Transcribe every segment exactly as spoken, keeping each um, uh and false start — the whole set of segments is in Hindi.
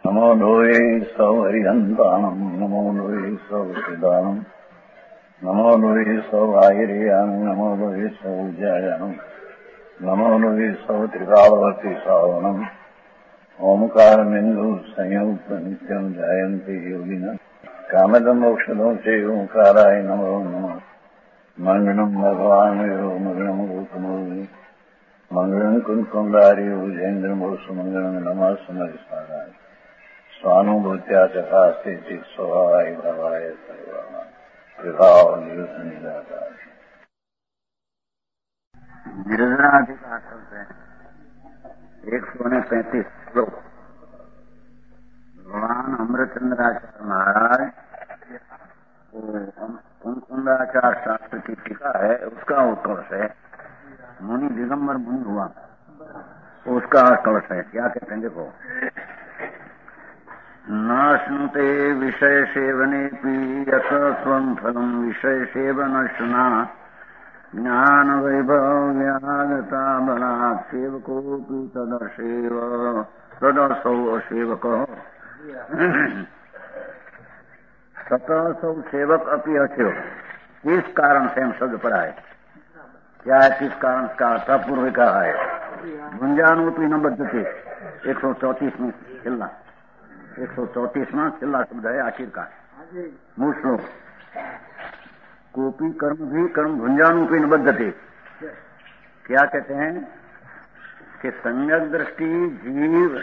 नमो लोये सौहरिहन्ताणम् नमो लोये सौसिदानम् नमो लोये सौभागिर्यानम् नमो लोये सौज्यायानम् नमो लोये सौत्रिकावती सावनम् ओंकारमिन्दु संयुक्त नित्यम् जायन्ति योगिनः कामदमोक्षदो च ओंकाराय नमो नमः मंगलम् भगवान् यो मंगलम् भूतमोहि मंगलम् कुंकुमधारी उजेन्द्रमो सुमंगलम् नमः समरिसाराय स्वानुभूत्या चकास्ते स्वभावाय भवाय सर्वाणां प्रभाव निरुद्ध निराकार निर्जनाधिकार से एक सौ ने पैंतीस श्लोक भगवान अमृतचंद्राचार्य महाराज कुंकुंदाचार्य शास्त्र की टीका है, उसका उत्कर्ष है। मुनि दिगंबर मुनि हुआ, उसका उत्कर्ष है। क्या कहते हैं देखो, नाश्नुते विषय सेवनेपि यत स्वं फलम् विषय सेवनश्नुना ज्ञान वैभव व्यागता बलात् सेवकोऽपि तदसेव तदसौ असेवकः ततसौ सेवक अपि असेवक। इस कारण से हम शब्द पढ़ा है। क्या है, किस कारण का था पूर्व कहा है। गुंजानोपि न बद्धते एक सौ चौतीस में चिल्ला एक सौ चौतीस में चिल्ला शब्द है आखिर का मूल श्लोक। कोपी कर्म भी कर्म भुंजानोपि न बद्धते। क्या कहते हैं कि सम्यक दृष्टि जीव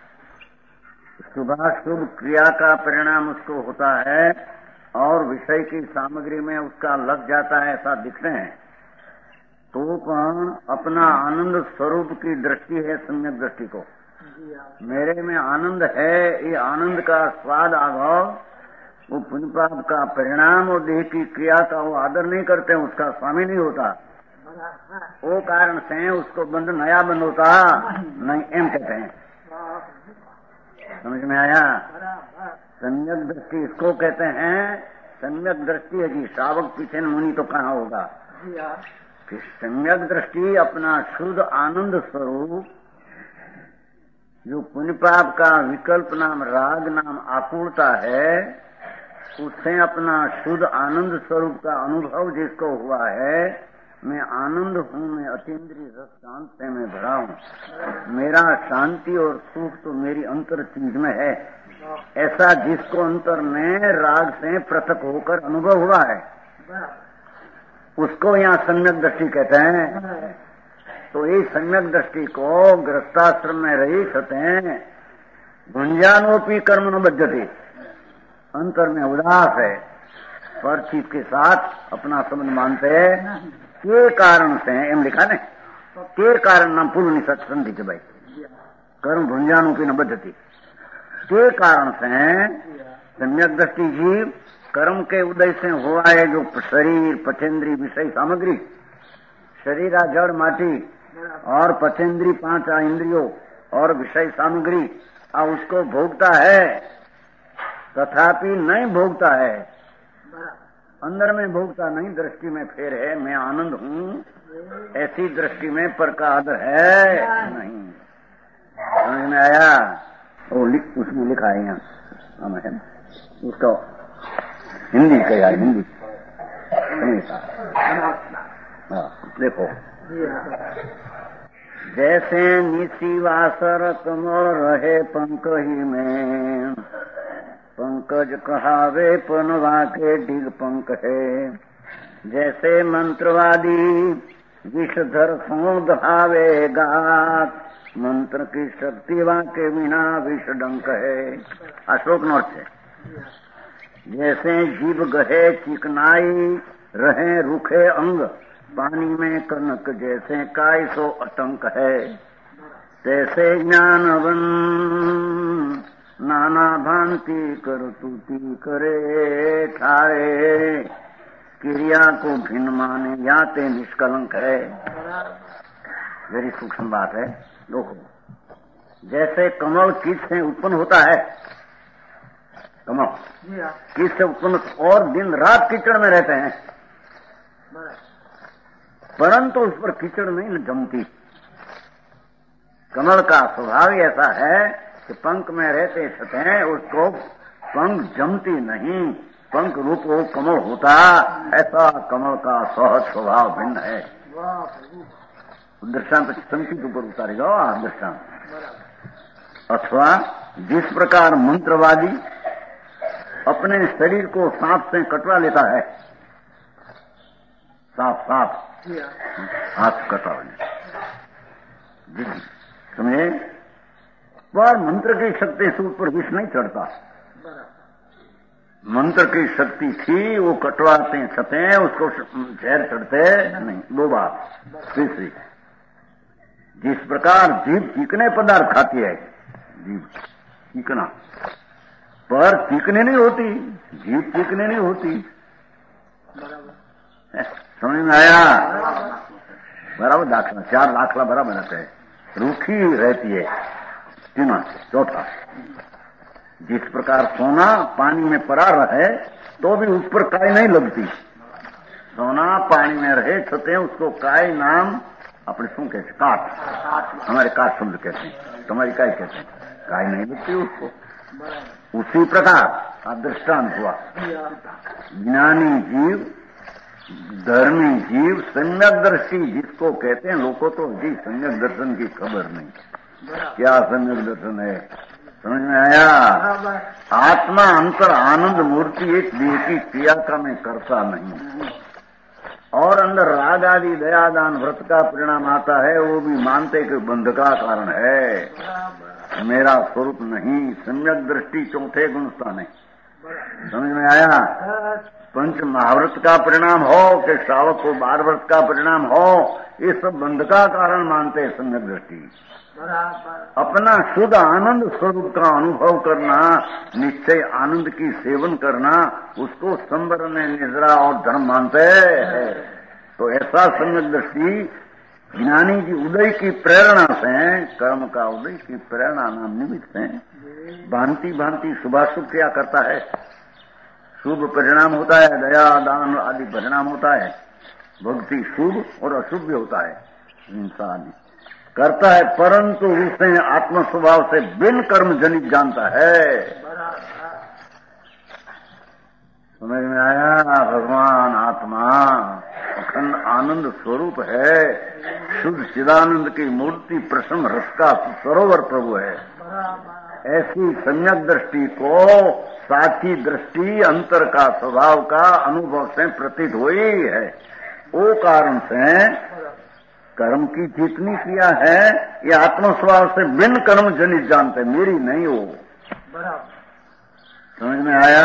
शुभाशुभ क्रिया का परिणाम उसको होता है और विषय की सामग्री में उसका लग जाता है, ऐसा दिखते हैं। तो पण अपना आनंद स्वरूप की दृष्टि है सम्यक दृष्टि को। मेरे में आनंद है, ये आनंद का स्वाद अभाव वो पुण्य पाप का परिणाम और देह की क्रिया का वो आदर नहीं करते, उसका स्वामी नहीं होता। वो कारण से उसको बंध नया बंध होता नहीं, एम कहते हैं। समझ में आया। सम्यक दृष्टि इसको कहते हैं। सम्यक दृष्टि है जी, श्रावक पीछे मुनि तो कहाँ होगा कि सम्यक दृष्टि अपना शुद्ध आनंद स्वरूप जो पुण्य पाप का विकल्प नाम राग नाम आकुलता है, उससे अपना शुद्ध आनंद स्वरूप का अनुभव जिसको हुआ है, मैं आनंद हूँ, मैं अतीन्द्रिय रस शांत से मैं भरा हूँ, मेरा शांति और सुख तो मेरी अंतर चीज में है, ऐसा जिसको अंतर में राग से पृथक होकर अनुभव हुआ है, उसको यहाँ सम्यक दृष्टि कहते हैं। तो ये सम्यक दृष्टि को गृहस्थाश्रम में रही सते गुंजानोपी कर्म न बद्धते, अंतर में उदास है, पर चीज के साथ अपना संबंध मानते हैं। के कारण से एम लिखा ने, के कारण नाम पूर्व निषद संधि के भाई कर्म भुंजानोपी न बद्धते। के कारण से सम्यक दृष्टि जीव कर्म के उदय से हुआ है, जो शरीर पचेंद्री विषय सामग्री, शरीर जड़ माटी और पचेंद्री पांच इंद्रियों और विषय सामग्री आ उसको भोगता है, तथापि नहीं भोगता है, अंदर में भोगता नहीं, दृष्टि में फेर है, मैं आनंद हूँ, ऐसी दृष्टि में पर का आदर है नहीं। समझ में आया। वो लिख, उसमें लिखा है यहाँ, उसका हिंदी का यार हिंदी देखो, जैसे निसी वासर तुम रहे पंकही में, पंकज कहावे पनवा के डिग पंक है, जैसे मंत्रवादी विषधर सो दहावे गात, मंत्र की शक्ति वाके बिना विष डंक है। अशोक नोट है। जैसे जीव गहे चिकनाई रहे रुखे अंग, पानी में कनक जैसे काय सो अटंक है, तैसे ज्ञानवन नाना भांति कर तूती करे ठारे, क्रिया को भिन्न माने याते निष्कलंक है। वेरी सूक्ष्म बात है। देखो, जैसे कमल किस से उत्पन्न होता है, कमल किस से उत्पन्न, और दिन रात कीचड़ में रहते हैं, परंतु उस पर कीचड़ नहीं जमती। कमल का स्वभाव ऐसा है कि पंख में रहते छते उसको पंख जमती नहीं, पंख रूप वो कमल होता, ऐसा कमल का सहज स्वभाव भिन्न है। दृष्टांत संकित ऊपर उतारेगा दृष्टांत। अथवा जिस प्रकार मंत्रवादी अपने शरीर को सांप से कटवा लेता है, सांप सांप हाथ कटा समझे, पर मंत्र की शक्ति से ऊपर विष नहीं चढ़ता। मंत्र की शक्ति थी, वो कटवाते छते, उसको जहर चढ़ते नहीं। दो बात। तीसरी, जिस प्रकार जीभ चीकने पदार्थ खाती है, जीभ चीकना, पर चीकने नहीं होती, जीभ चीकने नहीं होती। समझ में आया? बराबर दाखला, चार दाखला बराबर रहते हैं, रूखी रहती है। तीन चौथा, जिस प्रकार सोना पानी में पड़ा रहे तो भी उस पर काई नहीं लगती, सोना पानी में रहे छते उसको काई नाम अपने सुन कहते, काट, हमारे काट शब्द कहते हैं, तुम्हारी काई कहते हैं, काई नहीं लगती उसको। उसी प्रकार दृष्टांत हुआ, ज्ञानी जीव, धर्मी जीव, सम्यक दृष्टि जिसको कहते हैं, लोगों तो जी सम्यक दर्शन की खबर नहीं, क्या सम्यक दर्शन है, समझ में आया? आत्मा अंतर आनंद मूर्ति एक देह की क्रिया का मैं करता नहीं, और अंदर राग आदि दयादान व्रत का परिणाम आता है, वो भी मानते कि बंध का कारण है, मेरा स्वरूप नहीं। सम्यक दृष्टि चौथे गुणस्थान है, समझ में आया? पंच महाव्रत का परिणाम हो कि श्रावक को बार व्रत का परिणाम हो, ये सब बंध का कारण मानते हैं सम्यक दृष्टि। अपना शुद्ध आनंद स्वरूप का अनुभव करना, निश्चय आनंद की सेवन करना, उसको संवरण निद्रा और धर्म मानते हैं। तो ऐसा सम्यक दृष्टि ज्ञानी की उदय की प्रेरणा से, कर्म का उदय की प्रेरणा नाम निमित्त है, भांति भांति शुभाशुभ क्रिया करता है, शुभ परिणाम होता है, दया दान आदि परिणाम होता है, भक्ति शुभ और अशुभ भी होता है, हिंसा आदि करता है, परंतु उसे आत्म स्वभाव से बिन कर्म जनित जानता है। समझ में आया? भगवान आत्मा अखंड आनंद स्वरूप है, शुद्ध चिदानंद की मूर्ति, प्रसन्न रस का सरोवर प्रभु है। ऐसी सम्यक दृष्टि को साची दृष्टि अंतर का स्वभाव का अनुभव से प्रतीत हुई है। वो कारण से कर्म की जितनी क्रिया है ये आत्म स्वभाव से बिन कर्म जनित जानते, मेरी नहीं हो। समझ में आया?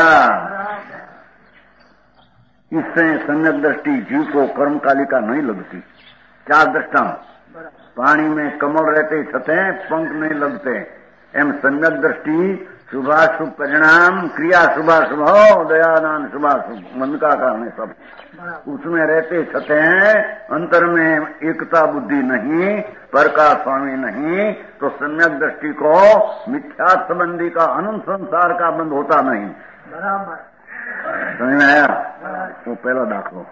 इससे सम्यक दृष्टि जीव को कर्म कालिका नहीं लगती। चार दृष्टांत, पानी में कमल रहते छते पंख नहीं लगते, एम सम्यक दृष्टि शुभाशुभ परिणाम, क्रिया शुभाशुभ हो, दयादान शुभाशुभ मन का कारण है सब, उसमें रहते छते हैं, अंतर में एकता बुद्धि नहीं, पर का स्वामी नहीं, तो सम्यक दृष्टि को मिथ्या संबंधी का अनंत संसार का बंद होता नहीं। समझ में आया? तो पहला दाखलो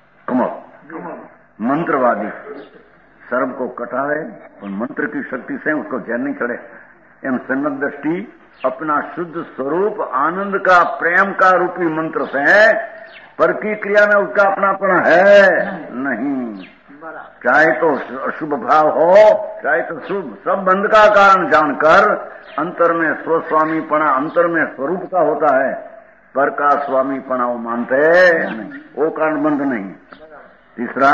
कमल, मंत्रवादी सर्व को कटावे और मंत्र की शक्ति से उसको जहर नहीं चढ़े, एम सम्यक दृष्टि अपना शुद्ध स्वरूप आनंद का प्रेम का रूपी मंत्र से है, पर की क्रिया में उसका अपनापन है नहीं, चाहे तो अशुभ भाव हो चाहे तो शुभ, सब बंध का कारण जानकर अंतर में स्वस्वामीपना, अंतर में स्वरूप का होता है, पर का स्वामीपना वो मानते नहीं, वो कारण बंध नहीं। तीसरा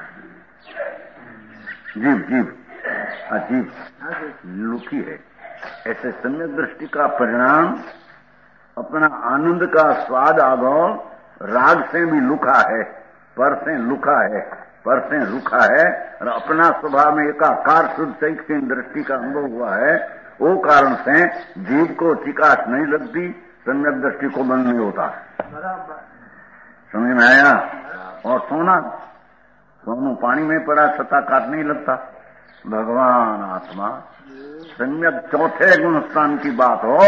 जीव, जीव अजीब लुकी है, ऐसे सम्यक दृष्टि का परिणाम अपना आनंद का स्वाद आगो राग से भी लुका है, पर से लुका है, पर से रुखा है, और अपना स्वभाव में एकाकार शुद्ध चैतन्य दृष्टि का अनुभव हुआ है, वो कारण से जीव को चिकास नहीं लगती, सम्यक दृष्टि को बंद नहीं होता। समझ में आया? और सोना, सोनू पानी में पड़ा छता काट नहीं लगता, भगवान आत्मा सम्यक चौथे गुण स्थान की बात हो,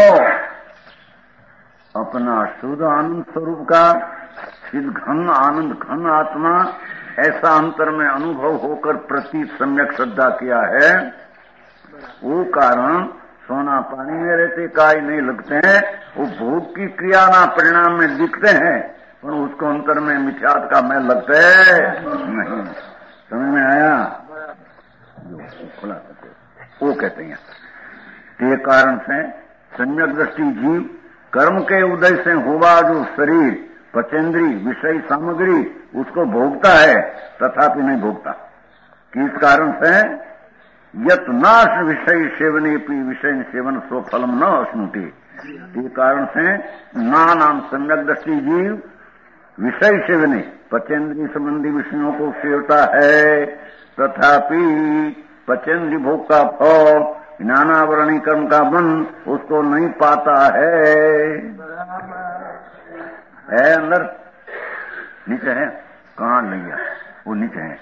अपना शुद्ध आनंद स्वरूप का सिद्ध घन आनंद घन आत्मा ऐसा अंतर में अनुभव होकर प्रति सम्यक श्रद्धा किया है, वो कारण सोना पानी में रहते काय नहीं लगते हैं, वो भोग की क्रिया ना परिणाम में दिखते हैं, पर उसको अंतर में मिथ्यात का मैं लगता है नहीं। समझ में आया? जो खुला वो कहते हैं ते कारण से सम्यक दृष्टि जीव कर्म के उदय से हुआ जो शरीर पचेंद्री विषय सामग्री उसको भोगता है, तथापि नहीं भोगता। किस कारण से? यत नाश विषय सेवने पी विषय सेवन सो फलम न अश्नुते। इस कारण से ना नाम सम्यक दृष्टि जीव विषय सेवने पचेंद्री संबंधी विषयों को सेवता है, तथापि पचेंद्री भोग का फल ज्ञानावरणी कर्म का बंध उसको नहीं पाता है। है अंदर नीचे है, कहाँ नहीं गया? वो नीचे है,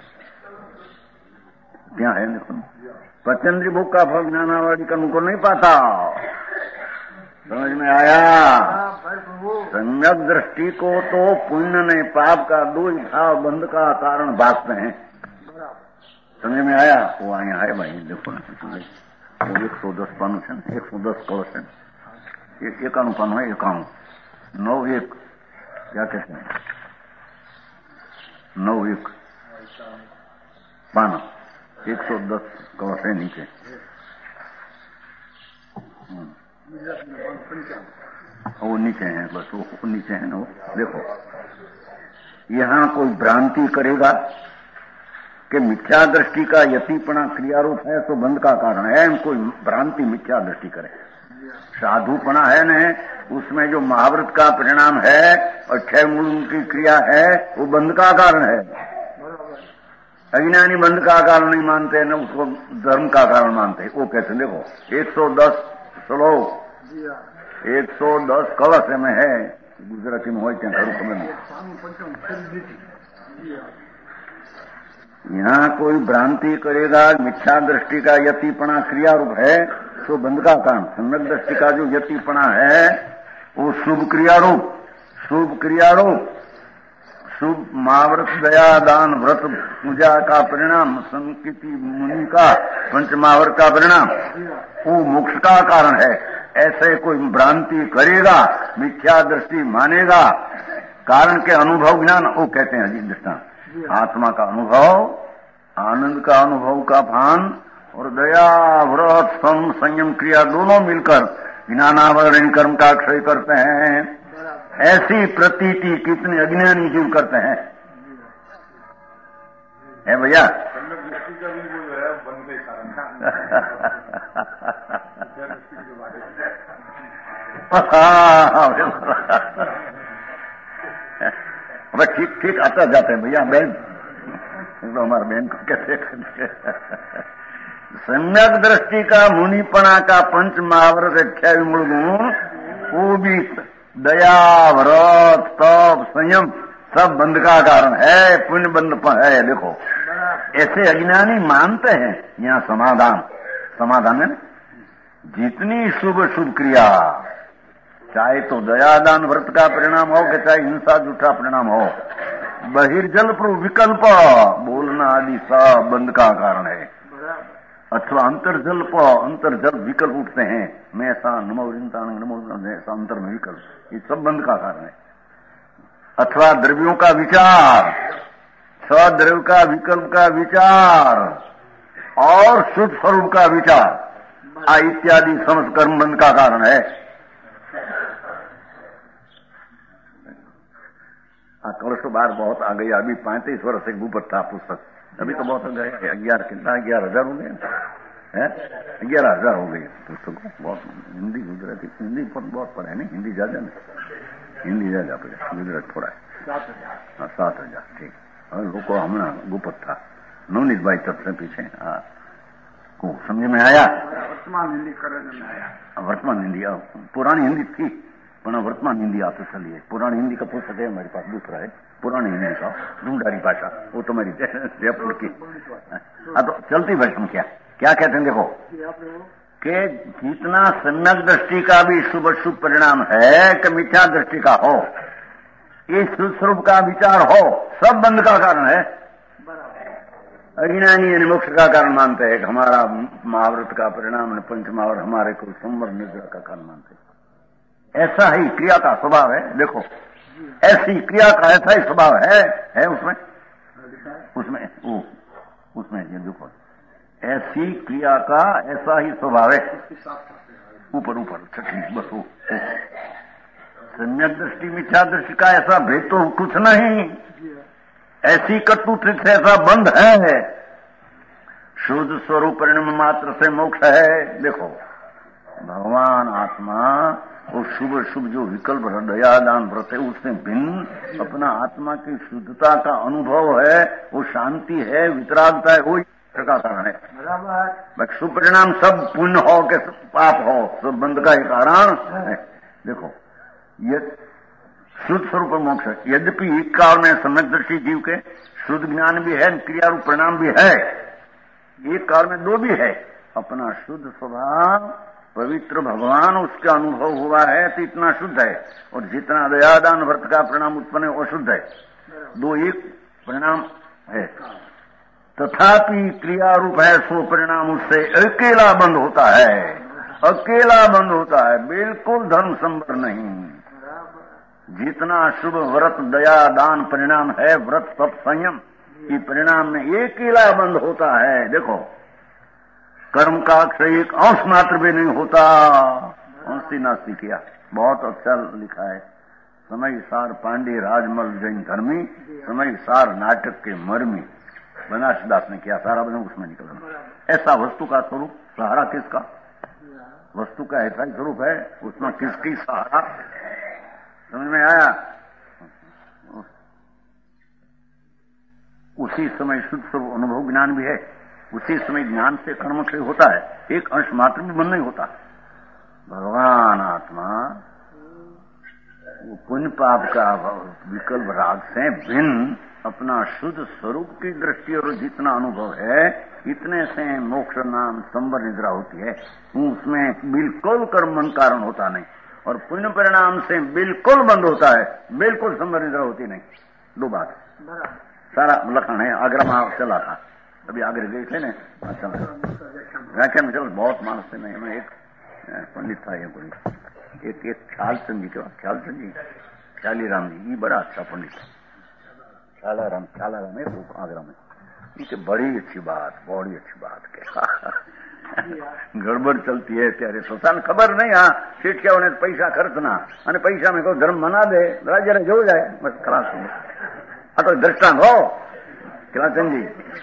क्या है? देखो, पचेंद्री भोग का फल ज्ञानावरणी कर्म को नहीं पाता। समझ में आया? सम्यक दृष्टि को तो पुण्य ने पाप का दो भाव बंध का कारण भागते हैं। समझ में आया? वो आया है भाई, देखो वो एक सौ दस पानु है, एक सौ दस कलश है, एकाणु पानु है, एकाणु नौ एक क्या कहते हैं, नौ एक पाना एक सौ दस कलश है नीचे। वो नीचे है, बस वो नीचे है ना। वो देखो, यहां कोई भ्रांति करेगा कि मिथ्या दृष्टि का यतिपना क्रियारूप है तो बंध का कारण है, कोई भ्रांति मिथ्या दृष्टि करे। साधुपना है न, उसमें जो महाव्रत का परिणाम है और क्षय मूल की क्रिया है वो बंध का कारण है। अज्ञानी बंध का कारण नहीं मानते न, उसको धर्म का कारण मानते। वो कहते देखो एक सौ दस श्लोक एक सौ दस कलश में है, गुजराती में हो खबर नहीं। यहाँ कोई भ्रांति करेगा मिथ्या दृष्टि का यतिपना क्रिया रूप है तो बंध का कारण। सम्यक दृष्टि का जो यतिपना है वो शुभ क्रिया रूप, शुभ क्रिया रूप, शुभ महाव्रत दया दान व्रत पूजा का परिणाम, संकीर्ति मुनि का पंच महाव्रत का परिणाम वो मोक्ष का कारण है। ऐसे कोई भ्रांति करेगा, मिथ्या दृष्टि मानेगा, कारण के अनुभव ज्ञान वो कहते हैं अजीत दृष्टांत। आत्मा का अनुभव, आनंद का अनुभव का भान और दया व्रत सम संयम क्रिया दोनों मिलकर ज्ञानावरण कर्म का क्षय करते हैं। ऐसी प्रतीति कितने अज्ञानी जीव करते हैं, है भैया? अब ठीक ठीक आता जाते हैं भैया। बहन तो हमारे बहन को कैसे सम्यक दृष्टि का मुनिपना का पंच महाव्रत अक्षय मूल गुण वो भी दया व्रत तप संयम सब बंध का कारण है, पुण्य बंध है। देखो ऐसे अज्ञानी मानते हैं। यहाँ समाधान समाधान है, जितनी शुभ शुभ क्रिया, चाहे तो दयादान व्रत का परिणाम हो कि चाहे हिंसा झूठा परिणाम हो, बहिर्जल पर विकल्प बोलना आदि सब बंध का कारण है। अथवा अंतर्जल पर अंतर्जल विकल्प उठते हैं, मैं ऐसा नमो नमो ऐसा अंतर में विकल्प, ये सब बंध का कारण है। अथवा द्रव्यों का विचार, सद्रव्य का विकल्प का विचार और शुद्ध स्वरूप का विचार इत्यादि समस्त कर्म बंध का कारण है। कलश तो बार बहुत आ गई, अभी पैंतीस वर्ष एक ऊपर था पुस्तक, अभी तो बहुत गए, ग्यारह कितना ग्यारह हजार हो गए, ग्यारह हजार हो गई पुस्तक। बहुत हिंदी गुजराती, हिंदी पर बहुत पढ़े नहीं, हिंदी ज्यादा नहीं, हिंदी ज्यादा पढ़े, गुजरात थोड़ा है। हाँ सात हजार ठीक। और लोग को हमने गुपत था नवनीत भाई तब से पीछे। हाँ को समझ में आया? वर्तमान हिंदी करने में आया। वर्तमान हिंदी, पुरानी हिंदी थी पर वर्तमान हिंदी आते चलिए। पुरानी हिंदी का पुस्तक है हमारे पास, दूसरा है पुरानी हिंदी का ढूंढारी भाषा, वो तो मेरी जयपुर की। हाँ तो चलती भाषा क्या क्या कहते हैं देखो कि जितना सम्यक दृष्टि का भी शुभ शुभ परिणाम है कि मिथ्या दृष्टि का हो, इस शुभ स्वरूप का विचार हो, सब बंध का कारण है। अज्ञानी यानी मोक्ष का कारण मानते हैं कि हमारा महाव्रत का परिणाम पंचमावर हमारे को संवर निद्रा का कारण मानते हैं। ऐसा ही क्रिया का स्वभाव है। देखो, ऐसी क्रिया का ऐसा ही स्वभाव है है उसमें उसमें वो उसमें ये देखो, ऐसी क्रिया का ऐसा ही स्वभाव है। ऊपर ऊपर छठी बस वो सम्यक दृष्टि मिथ्या दृष्टि का ऐसा भेद तो कुछ नहीं। ऐसी कटुत्रित से ऐसा बंध है। शुद्ध स्वरूप परिणाम मात्र से मोक्ष है। देखो, भगवान आत्मा और शुभ शुभ जो विकल्प दया दान व्रत है उससे भिन्न अपना आत्मा की शुद्धता का अनुभव है, वो शांति है, वितरागता है, वो का कारण है। शुभ परिणाम सब पुण्य हो के पाप हो, सब बंध का ही कारण है। देखो, ये शुद्ध स्वरूप मोक्ष है। यद्यपि एक काल में सम्यक दृष्टि जीव के शुद्ध ज्ञान भी है, क्रिया रूप परिणाम भी है, एक काल में दो भी है। अपना शुद्ध स्वभाव पवित्र भगवान उसका अनुभव हुआ है तो इतना शुद्ध है, और जितना दयादान व्रत का परिणाम उत्पन्न है वो शुद्ध है। दो एक परिणाम है, तथापि क्रिया रूप है सो परिणाम उससे अकेला बंद होता है। अकेला बंद होता है, बिल्कुल धर्म संबर नहीं। जितना शुभ व्रत दया दान परिणाम है, व्रत तप संयम की परिणाम में एक अकेला बंद होता है। देखो, कर्म का अक्षय एक अंश मात्र भी नहीं होता। अंशी नास्ती किया, बहुत अच्छा लिखा है। समय सार पांडे राजमल जैन धर्मी, समय सार नाटक के मर्मी, बनारसदास ने किया। सारा बना उसमें निकलना। ऐसा वस्तु का स्वरूप सहारा किसका? वस्तु का ऐसा ही स्वरूप है, उसमें किसकी सहारा? समझ में आया? उसी समय शुद्ध स्वरूप अनुभव ज्ञान भी है, उसी समय ज्ञान से कर्म क्षय होता है, एक अंश मात्र भी बंद नहीं होता। भगवान आत्मा वो पुण्य पाप का विकल्प राग से भिन्न अपना शुद्ध स्वरूप की दृष्टि और जितना अनुभव है, इतने से मोक्ष नाम संवर निद्रा होती है। उसमें बिल्कुल कर्म कारण होता नहीं, और पुण्य परिणाम से बिल्कुल बंद होता है, बिल्कुल संवर निद्रा होती नहीं। दो बात सारा लखन है। आगरा में चला था, अभी आगरे गए थे ना, अच्छा व्याख्यान में चल बहुत मानस थे। नहीं, मैं एक पंडित था, ये कोई एक एक ख्याल चंद जी के बाद ख्याल चंद जी ख्याली राम जी, ये बड़ा अच्छा पंडित था। ख्याला राम ख्याला राम है वो आगरा में। ये बड़ी अच्छी बात, बड़ी अच्छी बात के गड़बड़ चलती है ત્યારે પોતાને ખબર નહીં। હા, શીઠિયાઓને પૈસા ખર્ચના અને પૈસા મેં કોઈ ધર્મ મના દે રાજ્યને જોવું જાય બસ ખલાસ। આ તો દ્રષ્ટાંત હો કિલાચંદજી,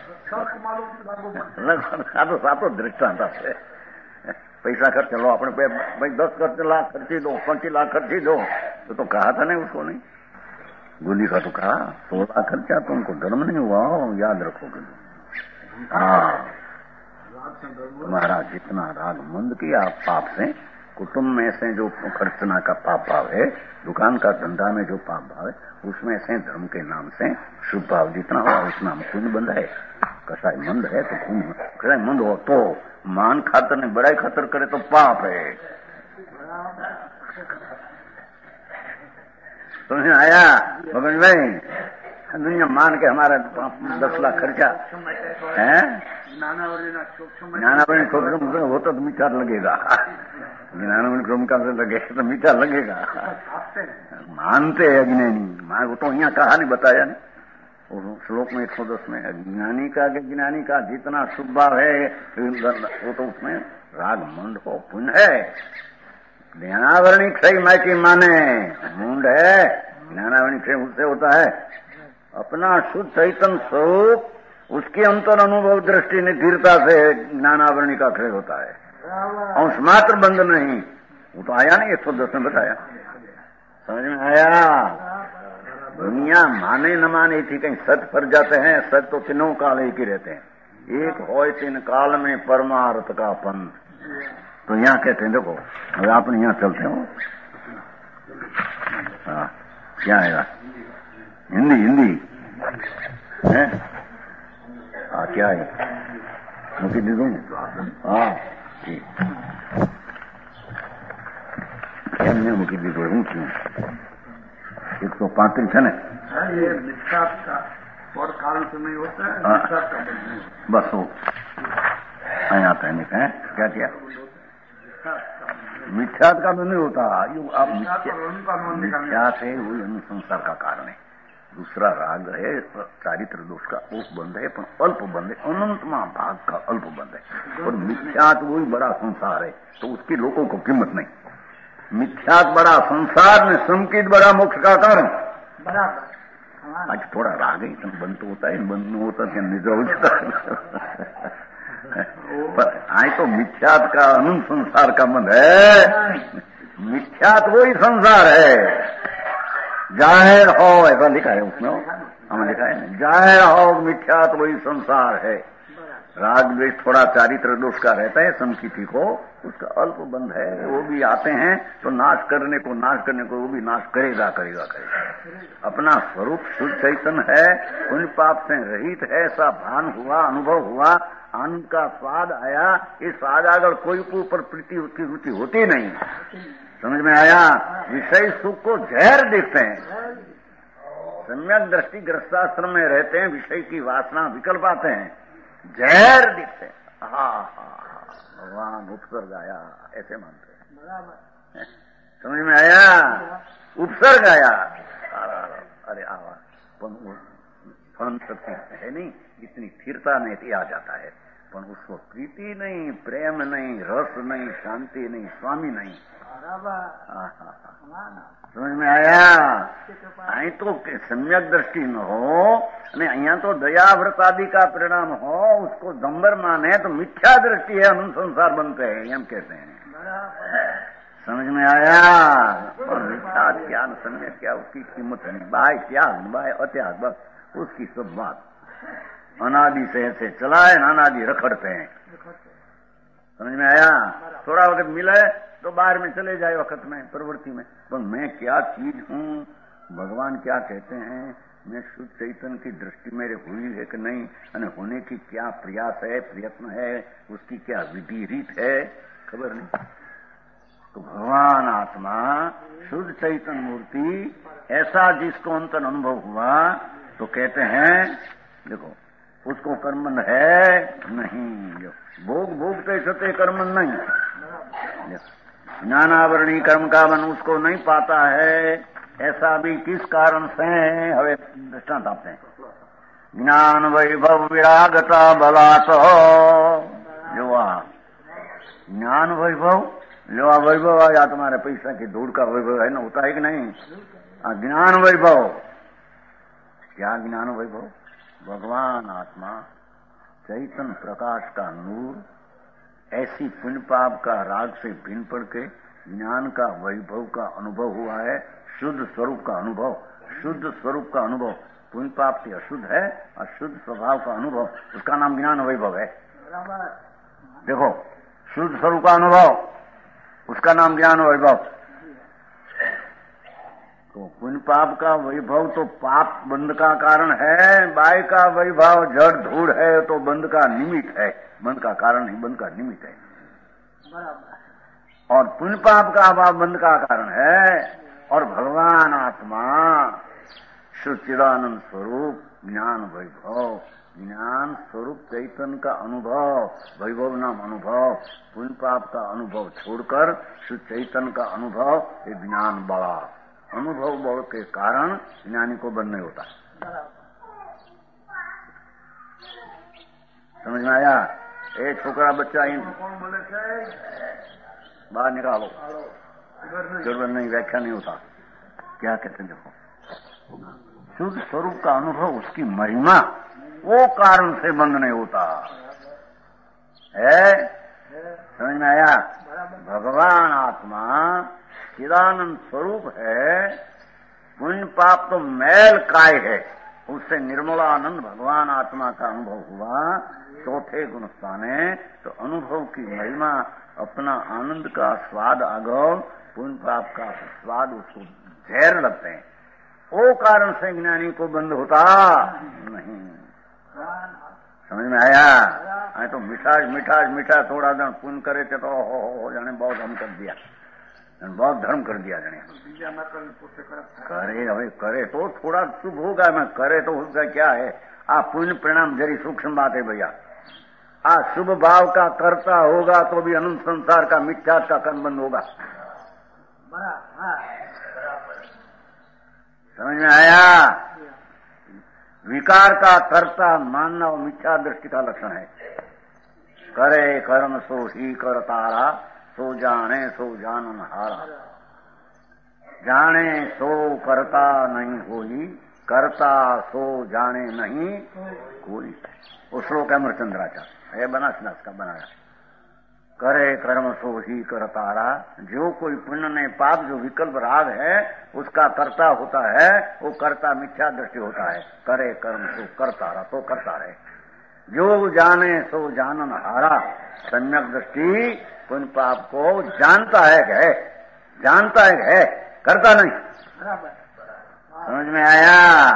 આ તો સાતો દ્રષ્ટાંત હશે। पैसा खर्च लो अपने पे भाई, दस खर्च लाख खर्ची दो, पच्चीस लाख खर्ची दो, तो, तो कहा था नहीं उसको? नहीं, गोली का तो कहा सौ लाख खर्चा, तो उनको धर्म नहीं हुआ, याद रखोगे। हाँ, तुम्हारा जितना राग मंद किया पाप से, कुटुंब में से जो खर्चना का पाप भाव है, दुकान का धंधा में जो पाप भाव है, उसमें से धर्म के नाम से शुभ भाव जितना हुआ उतना पुण्य बंद है। कसाई मंद है तो पुण्य, कसाई मंद हो तो मान खातर ने बड़ाई खातर करे तो पाप है। समझ में आया भगवान भाई? दुनिया मान के हमारा दस लाख खर्चा है, ज्ञानावरण क्षोभ हो तो मीठा लगेगा, ज्ञानावरण क्षोभ का लगे तो मीठा लगेगा। मानते हैं अज्ञानी, मान वो तो यहाँ कहा नहीं, बताया नहीं। श्लोक में एक सौ दस में अज्ञानी का ज्ञानी का जितना शुभ भाव है वो तो उसमें राग मंद हो पुण्य है। ज्ञानावरणी क्षय मैं की माने मुंड है, ज्ञानावरणी क्षय उससे होता है अपना शुद्ध चैतन्य स्वरूप, उसके अंतर अनुभव दृष्टि निधिरता से ज्ञानावरणी का क्षय होता है, अंश मात्र बंद नहीं। वो तो आया नहीं, एक सौ दस में बताया। समझ में आया? दुनिया माने न माने थी, कहीं सत पर जाते हैं। सत तो तीनों काल एक ही रहते हैं, एक हो तीन काल में परमार्थ का पंथ। तो यहाँ कहते हैं, देखो अब आप यहाँ चलते हो, हाँ क्या है हिंदी हिंदी है, हाँ क्या है मुझे दे दूँ? हाँ ठीक, એમને મૂકી દીધું હું છું એકસો પાંત્રીસ છે ને और कारण से नहीं होता है। बस वो यहाँ कहने का है क्या क्या मिथ्यात का तो नहीं होता। यू आप मिथ्यात है वही अनुसंसार का कारण है। दूसरा राग है चारित्र दोष का वो बंध है पर अल्प बंध है, अनंत भाग का अल्प बंध है। और मिथ्यात वही बड़ा संसार है तो उसकी लोगों को कीमत नहीं। मिथ्यात बड़ा संसार में संकित बड़ा मोक्ष का कारण। आज थोड़ा राग है इतना बंद तो होता है, बंद नहीं होता क्या निद्रा हो जाता पर आए तो मिथ्यात का अनंत संसार का बंध है। मिथ्यात वही संसार है। जाहिर हो ऐसा लिखा है उसमें, हमें लिखा है जाहिर हो मिथ्यात वही संसार है। राग द्वेष थोड़ा चारित्र दोष का रहता है संकिति को, उसका अल्प बंध है। वो भी आते हैं तो नाश करने को नाश करने को वो भी नाश करेगा करेगा करेगा। अपना स्वरूप शुद्ध चैतन्य है, उन पाप से रहित है, ऐसा भान हुआ, अनुभव हुआ, आनंद का स्वाद आया। इस स्वाद अगर कोई के ऊपर प्रीति उसकी रुचि होती नहीं। समझ में आया? विषय सुख को जहर देखते हैं। सम्यक दृष्टि गृहस्थाश्रम में रहते हैं, विषय की वासना विकल्प आते हैं, जहर दिखते हैं। हा हा भगवान उपसर्ग आया ऐसे मानते हैं। समझ में आया? उपसर्ग आया अरे आवा फन शक्ति है नहीं, इतनी स्थिरता नहीं आ जाता है। पर उसको प्रीति नहीं, प्रेम नहीं, रस नहीं, शांति नहीं, स्वामी नहीं। समझ में आया? अहीं तो सम्यक दृष्टि न हो અને અહીંયા तो दया व्रत आदि का परिणाम हो, उसको दंबर माने तो मिथ्या दृष्टि है, अनुन संसार बनते हैं हम कहते हैं। समझ में आया? और मिथ्या क्या न सम्यक क्या उसकी कीमत नहीं। बाय त्याग बाय अत्याग बस उसकी सब बात अनादि से ऐसे चलाए अनादि रखड़ते हैं। समझ में आया? थोड़ा वक्त मिले तो बाहर में चले जाए वक्त में प्रवृत्ति में, पर मैं क्या चीज हूँ, भगवान क्या कहते हैं, मैं शुद्ध चैतन्य की दृष्टि मेरे हुई है कि नहीं, और होने की क्या प्रयास है, प्रयत्न है, उसकी क्या विधि रीत है, खबर नहीं। तो भगवान आत्मा शुद्ध चैतन्य मूर्ति ऐसा जिसको अंतर अनुभव हुआ तो कहते हैं देखो उसको कर्मन है नहीं। भोग भोगते सते कर्मन नहीं। ज्ञानावरणी कर्म का मन उसको नहीं पाता है। ऐसा भी किस कारण से हवे दृष्टांत आपते हैं। ज्ञान वैभव विरागता बलात जो ज्ञान वैभव जो वैभव आया तुम्हारे पैसा की धूल का वैभव है ना, होता है कि नहीं? ज्ञान वैभव क्या ज्ञान वैभव? भगवान आत्मा चैतन्य प्रकाश का नूर ऐसी पुण्य पाप का राग से भिन्न पड़ के ज्ञान का वैभव का अनुभव हुआ है। शुद्ध स्वरूप का अनुभव, शुद्ध स्वरूप का अनुभव पुण्य पाप से अशुद्ध है और शुद्ध स्वभाव का अनुभव, उसका नाम ज्ञान वैभव है। देखो शुद्ध स्वरूप का अनुभव उसका नाम ज्ञान वैभव। तो पुण्य पाप का वैभव तो पाप बंध का कारण है, बाय का वैभव जड़ धूड़ है तो बंध का निमित्त है, बंध का कारण नहीं, बंध का निमित्त है। और पुण्य पाप का अभाव बंध का कारण है। और भगवान आत्मा सच्चिदानंद स्वरूप ज्ञान वैभव, ज्ञान स्वरूप चैतन्य का अनुभव, वैभव नाम अनुभव, पुण्य पाप का अनुभव छोड़कर शुद्ध चैतन्य का अनुभव, ये ज्ञान बड़ा अनुभव बल के कारण ज्ञानी को बंद नहीं होता। समझ में आया? एक छोकरा बच्चा ही बाहर निकालो, जरूरत नहीं, व्याख्या नहीं होता। क्या कहते हैं देखो शुद्ध स्वरूप का अनुभव उसकी महिमा वो कारण से बंद नहीं होता है। समझ में आया? भगवान आत्मा चिदानंद स्वरूप है, पुण्य पाप तो मैल काय है, उससे निर्मलानंद भगवान आत्मा का अनुभव हुआ। चौथे गुण स्थाने तो अनुभव की महिमा, अपना आनंद का स्वाद आगव, पुण्य पाप का स्वाद उसको जहर लगते हैं। वो कारण से ज्ञानी को बंद होता नहीं। समझ में आया? तो मिठास मिठास मीठा थोड़ा दिन पुण्य करे थे तो हो हो जाने बहुत हम कर दिया। बहुत धर्म कर दिया जने करे હવે करे तो थोड़ा शुभ होगा मैं करे तो उसका क्या है आ पुण्य परिणाम जरी सूक्ष्म बात है भैया आ शुभ भाव का करता होगा तो भी अनंत संसार का मिथ्या का कर्म बंद होगा समझ में आया विकार का कर्ता मानना और मिथ्या दृष्टि का लक्षण है करे कर्म सो ही कर तारा सो जाने सो जानन हारा जाने सो करता नहीं होई करता सो जाने नहीं कोई वो श्लोक है अमरचंद्राचार्य है बनासदास का बनाया करे कर्म सो ही कर तारा जो कोई पुण्य ने पाप जो विकल्प राग है उसका कर्ता होता है वो कर्ता मिथ्या दृष्टि होता है करे कर्म सो करता रहा तो करता रहे जो जाने सो जानन हारा सम्यक दृष्टि पुण्य पाप को जानता है कि है जानता है कि है करता नहीं समझ में आया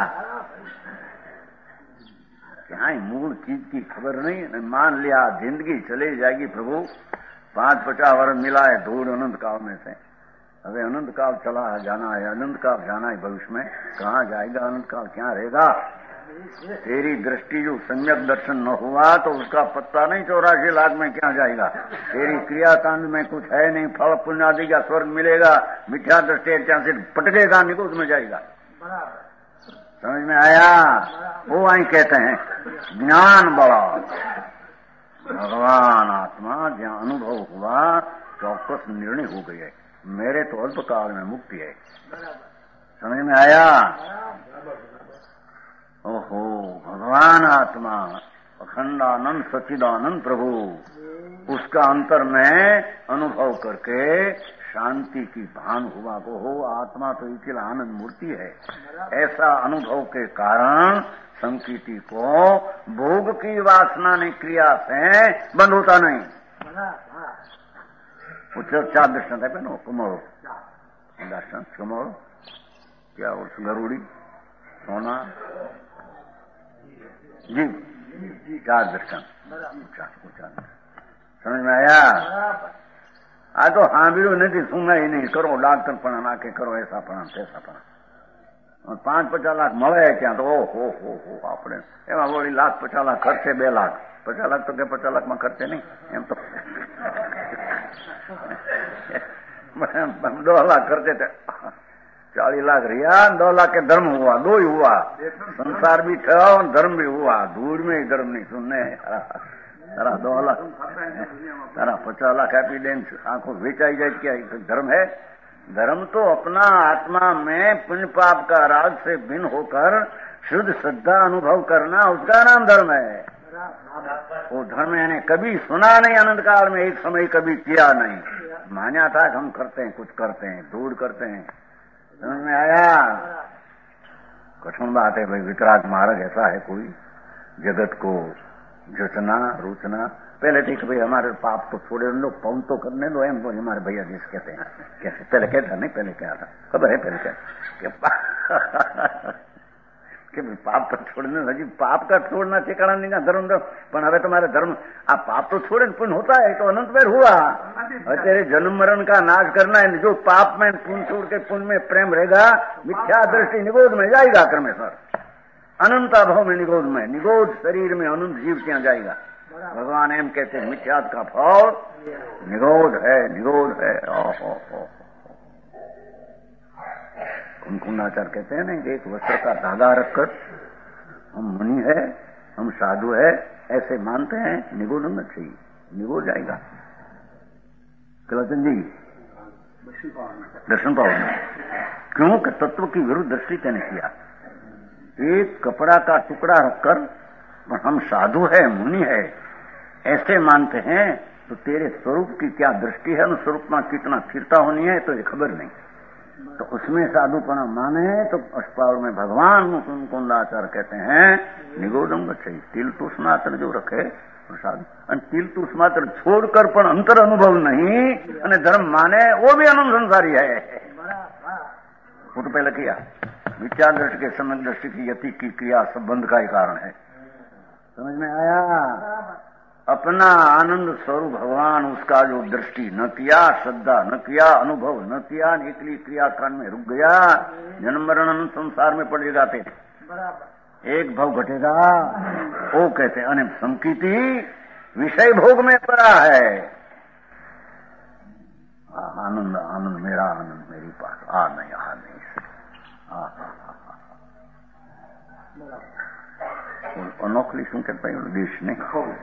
क्या मूल चीज की खबर नहीं मान लिया जिंदगी चली जाएगी प्रभु पांच पचास वर्ष मिला है धूल अनंत काल में से अबे अनंत काल चला है जाना है अनंत काल जाना है भविष्य में कहाँ जाएगा अनंत काल क्या रहेगा तेरी दृष्टि जो सम्यक दर्शन न हुआ तो उसका पत्ता नहीं चौरासी लाख में क्या जाएगा तेरी क्रियाकांड में कुछ है नहीं फल पुण्य आदि का स्वर्ग मिलेगा मिथ्या दृष्टि क्या से पटकेगा निकुत में जाएगा समझ में आया वो वही कहते हैं ज्ञान बड़ा भगवान आत्मा जहाँ अनुभव हुआ चौकस निर्णय हो गई है मेरे तो अल्प काल में मुक्ति है समझ में आया ओहो भगवान आत्मा अखंडानंद सच्चिदानंद प्रभु उसका अंतर में अनुभव करके शांति की भान हुआ को हो आत्मा तो अकेला आनंद मूर्ति है ऐसा अनुभव के कारण संकीर्ति को भोग की वासना ने क्रिया से बंद होता नहीं चार दर्शन है पेनो कुमोरो दर्शन कुमोरो क्या उस गरुड़ी सोना जी चार दर्शन समझ में आया आ तो हाँ भी नहीं सुनना ही नहीं करो डॉक्टर पण नाके करो ऐसा पण ऐसा पण और पांच पचास लाख મળે ત્યાં તો ઓ હો હો હો આપણે એમાં વળી લાખ પચાસ લાખ ખર્ચે બે લાખ પચાસ લાખ તો કે પચાસ લાખમાં ખર્ચે નહીં એમ તો दो लाख खर्चे थे चालीस लाख रिया दो लाख के धर्म हुआ दो ही हुआ संसार भी था और धर्म भी हुआ धूल में ही धर्म नहीं सुनने तारा दो लाख तारा पचास लाख एपिडेंस आंखों बेचाई जाए क्या धर्म है धर्म तो अपना आत्मा में पुण्य पाप का राग से भिन्न होकर शुद्ध श्रद्धा अनुभव करना उसका नाम धर्म है वो धर्म यानी कभी सुना नहीं अनंत काल में एक समय कभी किया नहीं मान्या था कि हम करते हैं कुछ करते हैं दूर करते हैं समझ में आया कठिन बात है भाई वितराग मार्ग ऐसा है कोई जगत को जचना रोचना पहले ठीक भाई हमारे पाप तो छोड़े लो पौन तो करने दो एम तो हमारे भैया जी कहते हैं कैसे पहले कहता नहीं पहले क्या था खबर है पहले क्या कि पाप तो छोड़ने हजी पाप का छोड़ना ठिकाना नहीं का धर्म धर्म पर हमें तुम्हारे धर्म आप पाप तो छोड़े पुण्य होता है तो अनंत में हुआ और तेरे जन्म मरण का नाश करना है जो पाप में पुण्य छोड़ के पुण्य में प्रेम रहेगा मिथ्या दृष्टि निगोद में जाएगा क्रमेश्वर अनंत अभाव में निगोद में निगोद शरीर में अनंत जीव क्या जाएगा भगवान एम कहते हैं मिथ्यात का फल निगोद है निगोद है ओहो कुंकुंडाचार्य कहते हैं ना एक वस्त्र का धागा रखकर हम मुनि है हम साधु है ऐसे मानते हैं निगोद होना चाहिए निगोद जाएगा कलाचंद जी दर्शन पाओगे क्यों कि तत्व की विरुद्ध दृष्टि कहने किया एक कपड़ा का टुकड़ा रखकर हम साधु है मुनि है ऐसे मानते हैं तो तेरे स्वरूप की क्या दृष्टि है उन स्वरूप में कितना स्थिरता होनी है तो ये खबर नहीं तो उसमें साधुपना माने तो अष्टपाल में भगवान कुंडाचार्य कहते हैं निगोदम बच्चे तिल तुष मात्र जो रखे प्रसाद तिल तुष मात्र छोड़कर पण अंतर अनुभव नहीं અને धर्म माने वो भी अनंत संसारी है वो तो पहले किया विचार दृष्टि के समय दृष्टि की यति की क्रिया संबंध का ही कारण है समझ में आया अपना आनंद स्वरूप भगवान उसका जो दृष्टि न किया, श्रद्धा न किया, अनुभव न किया, निकली क्रियाकांड में रुक गया, जन्म मरण संसार में पड़ जाते थे। एक भाव घटेगा वो कहते हैं अने संकीति विषय भोग में पड़ा है। आनंद आनंद मेरा आनंद मेरी पास आ नहीं आ नहीं नौखली શું कहता है देश नहीं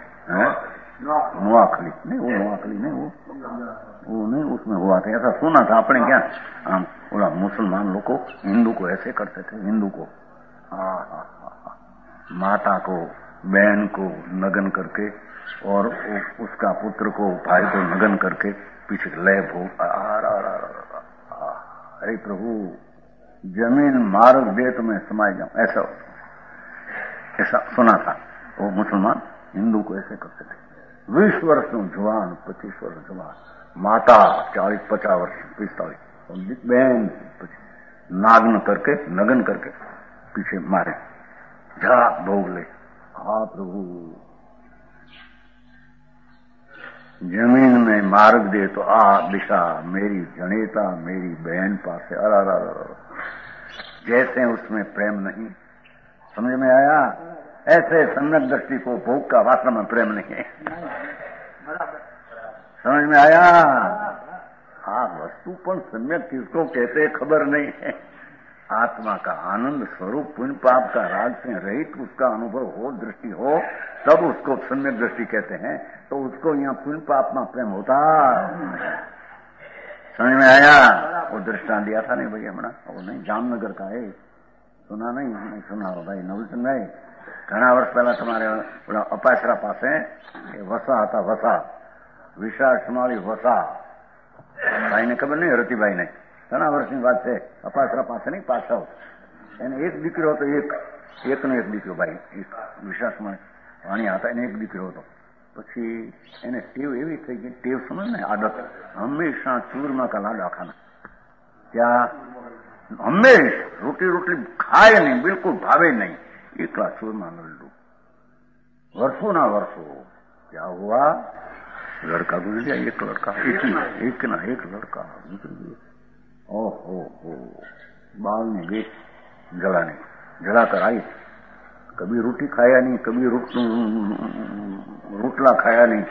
नोआखली नहीं वो नोआखली नहीं वो वो नहीं उसमें हुआ था ऐसा सुना था अपने क्या हम बोला मुसलमान लोग को हिंदू को ऐसे करते थे हिंदू को हाँ हाँ हाँ माता को बहन को नगन करके और उसका पुत्र को भाई को नगन करके पीछे लय भोग अरे प्रभु जमीन मार्ग दे तो मैं समाज जाऊं ऐसा ऐसा सुना था। वो मुसलमान हिंदू को ऐसे करते थे। बीस वर्ष जवान पच्चीस वर्ष जवान माता चालीस पचास वर्ष पिस्तालीस बहन नागन करके नगन करके पीछे मारे जा भोग ले। हाँ प्रभु जमीन में मार्ग दे तो आ दिशा मेरी जनेता मेरी बहन पास है। अरा जैसे उसमें प्रेम नहीं समझ में आया ऐसे सम्यक दृष्टि को भोग का वासना में प्रेम नहीं है। समझ में आया। हाँ वस्तु पर सम्यक किसको कहते खबर नहीं है। आत्मा का आनंद स्वरूप पुण्य पाप का राग से रहित उसका अनुभव हो दृष्टि हो तब उसको सम्यक दृष्टि कहते हैं। तो उसको यहाँ पुण्य पाप में प्रेम होता समझ में आया। वो दृष्टांत दिया था नहीं भाई हमारा वो नहीं जामनगर का है सुना नहीं नहीं सुना हो भाई नवलचंद भाई घना वर्ष पहला તમારે અપાસરા પાસે વસા હતા વસા વિશાળ સુમાળી વસા ભાઈને ખબર નહીં રતિભાઈ ને ઘણા વર્ષની વાત છે અપાસરા પાસે નહીં પાછળ એને એક દીકરો હતો એક એકનો એક દીકરો ભાઈ વિશાળ સુમાળી વાણિયા હતા એને એક દીકરો હતો પછી એને ટેવ એવી થઈ ગઈ ટેવ સમજ ને આદત હંમેશા ચૂરમા કા લાડવા ખાના ત્યાં હંમેશ રોટી રોટલી ખાય નહીં બિલકુલ ભાવે નહીં એકલા चूरमा लड्डू वर्षों ना वर्षों क्या हुआ लड़का गुजर गया एक लड़का एक ना एक ना एक लड़का गुजर गया। ओहो हो बाल ने गए जलाने जला कर आई कभी रोटी खाया नहीं कभी रोटला खाया नहीं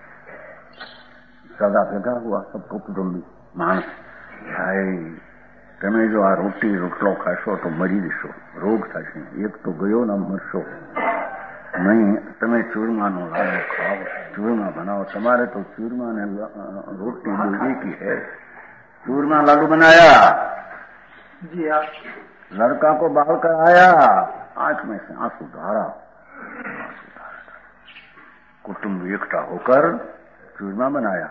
सदा भेगा हुआ सबको कुटुंबी मानस भाई તમે જો આ રોટી રોટલો ખાશો તો મરી જશો રોગ થશે એક તો ગયો ને મરશો નહીં તમે ચૂરમાનો લાડુ ખાઓ ચૂરમા બનાવો તમારે તો ચૂરમા ને રોટી એક ही है चूरमा लाडू बनाया जी हाँ लड़का को बाल कर आया आंख में से आंसू धारा कुटुंब एकता होकर चूरमा बनाया।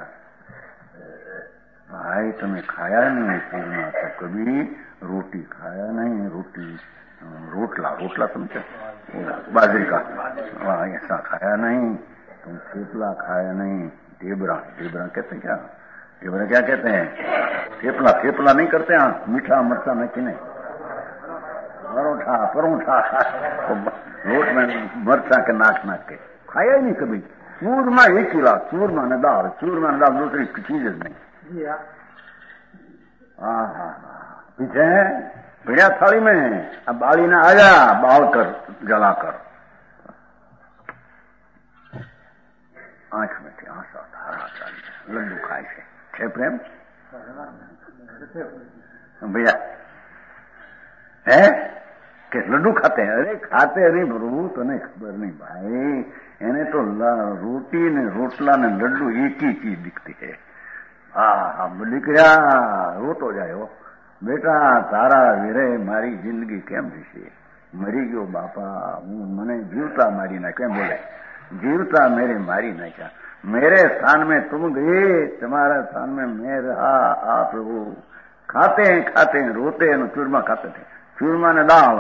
भाई तुम्हें खाया नहीं चूरमा तो कभी रोटी खाया नहीं रोटी रोटला रोटला समझे बाजरी का ऐसा खाया नहीं तुम थेपला खाया नहीं टेबरा टेबरा कहते क्या टेबरा क्या कहते हैं थेपला थेपला नहीं करते हैं मीठा मरचा में कि नहीं परोठा परोठा रोट में मरचा के नाक नाक के खाया ही नहीं कभी। चूरमा एक ही लाख चूरमा ने दाल चूरमा ने दाल दूसरी चीज नहीं हाँ हाँ पीछे बढ़िया थाली में अब बाली ने आया बाल कर जलाकर आंख में थी आंसा धारा चाली लड्डू खाए थे छे प्रेम भैया है कि लड्डू खाते हैं अरे खाते नहीं प्रभु तो नहीं खबर नहीं भाई એને તો રોટી ને રોટલા ને લડ્ડુ એક ही चीज दिखती है। હા હા દીકરા રોતો જાય બેટા તારા વીરે મારી જિંદગી કેમ જશે મરી ગયો બાપા હું મને જીવતા મારી નાખ્યા કેમ બોલે जीवता मेरे मारी नाख्या मेरे स्थान में तुम गए तुम्हारा स्थान में मैं रहा आ प्रभु खाते हैं खाते हैं रोते हैं चूरमा खाते थे चूरमा ने दाल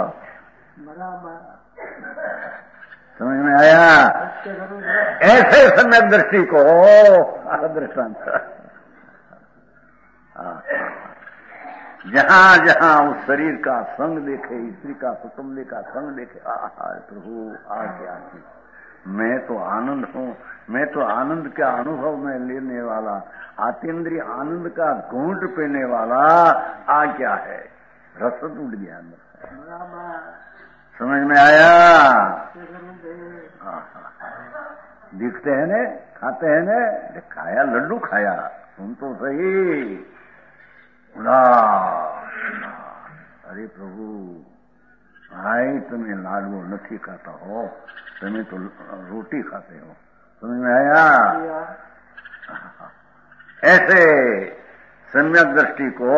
समझ में आया। ऐसे सम्यक दृष्टि को दृष्टांत जहां जहां उस शरीर का संग देखे स्त्री का कुटुंबी का संग देखे आ प्रभु आ गया मैं तो आनंद हूँ, मैं तो आनंद का अनुभव में लेने वाला, आतेंद्रिय आनंद का घूंट पीने वाला आ क्या है, रस उड़ गया अंदर से। समझ में आया? दिखते हैं ने, खाते हैं ने, खाया लड्डू खाया, सुन तो सही। अरे प्रभु भाई तुम्हें लाडू नहीं खाता हो, तुम्हें तो रोटी खाते हो। समझ में आया? ऐसे सम्यक दृष्टि को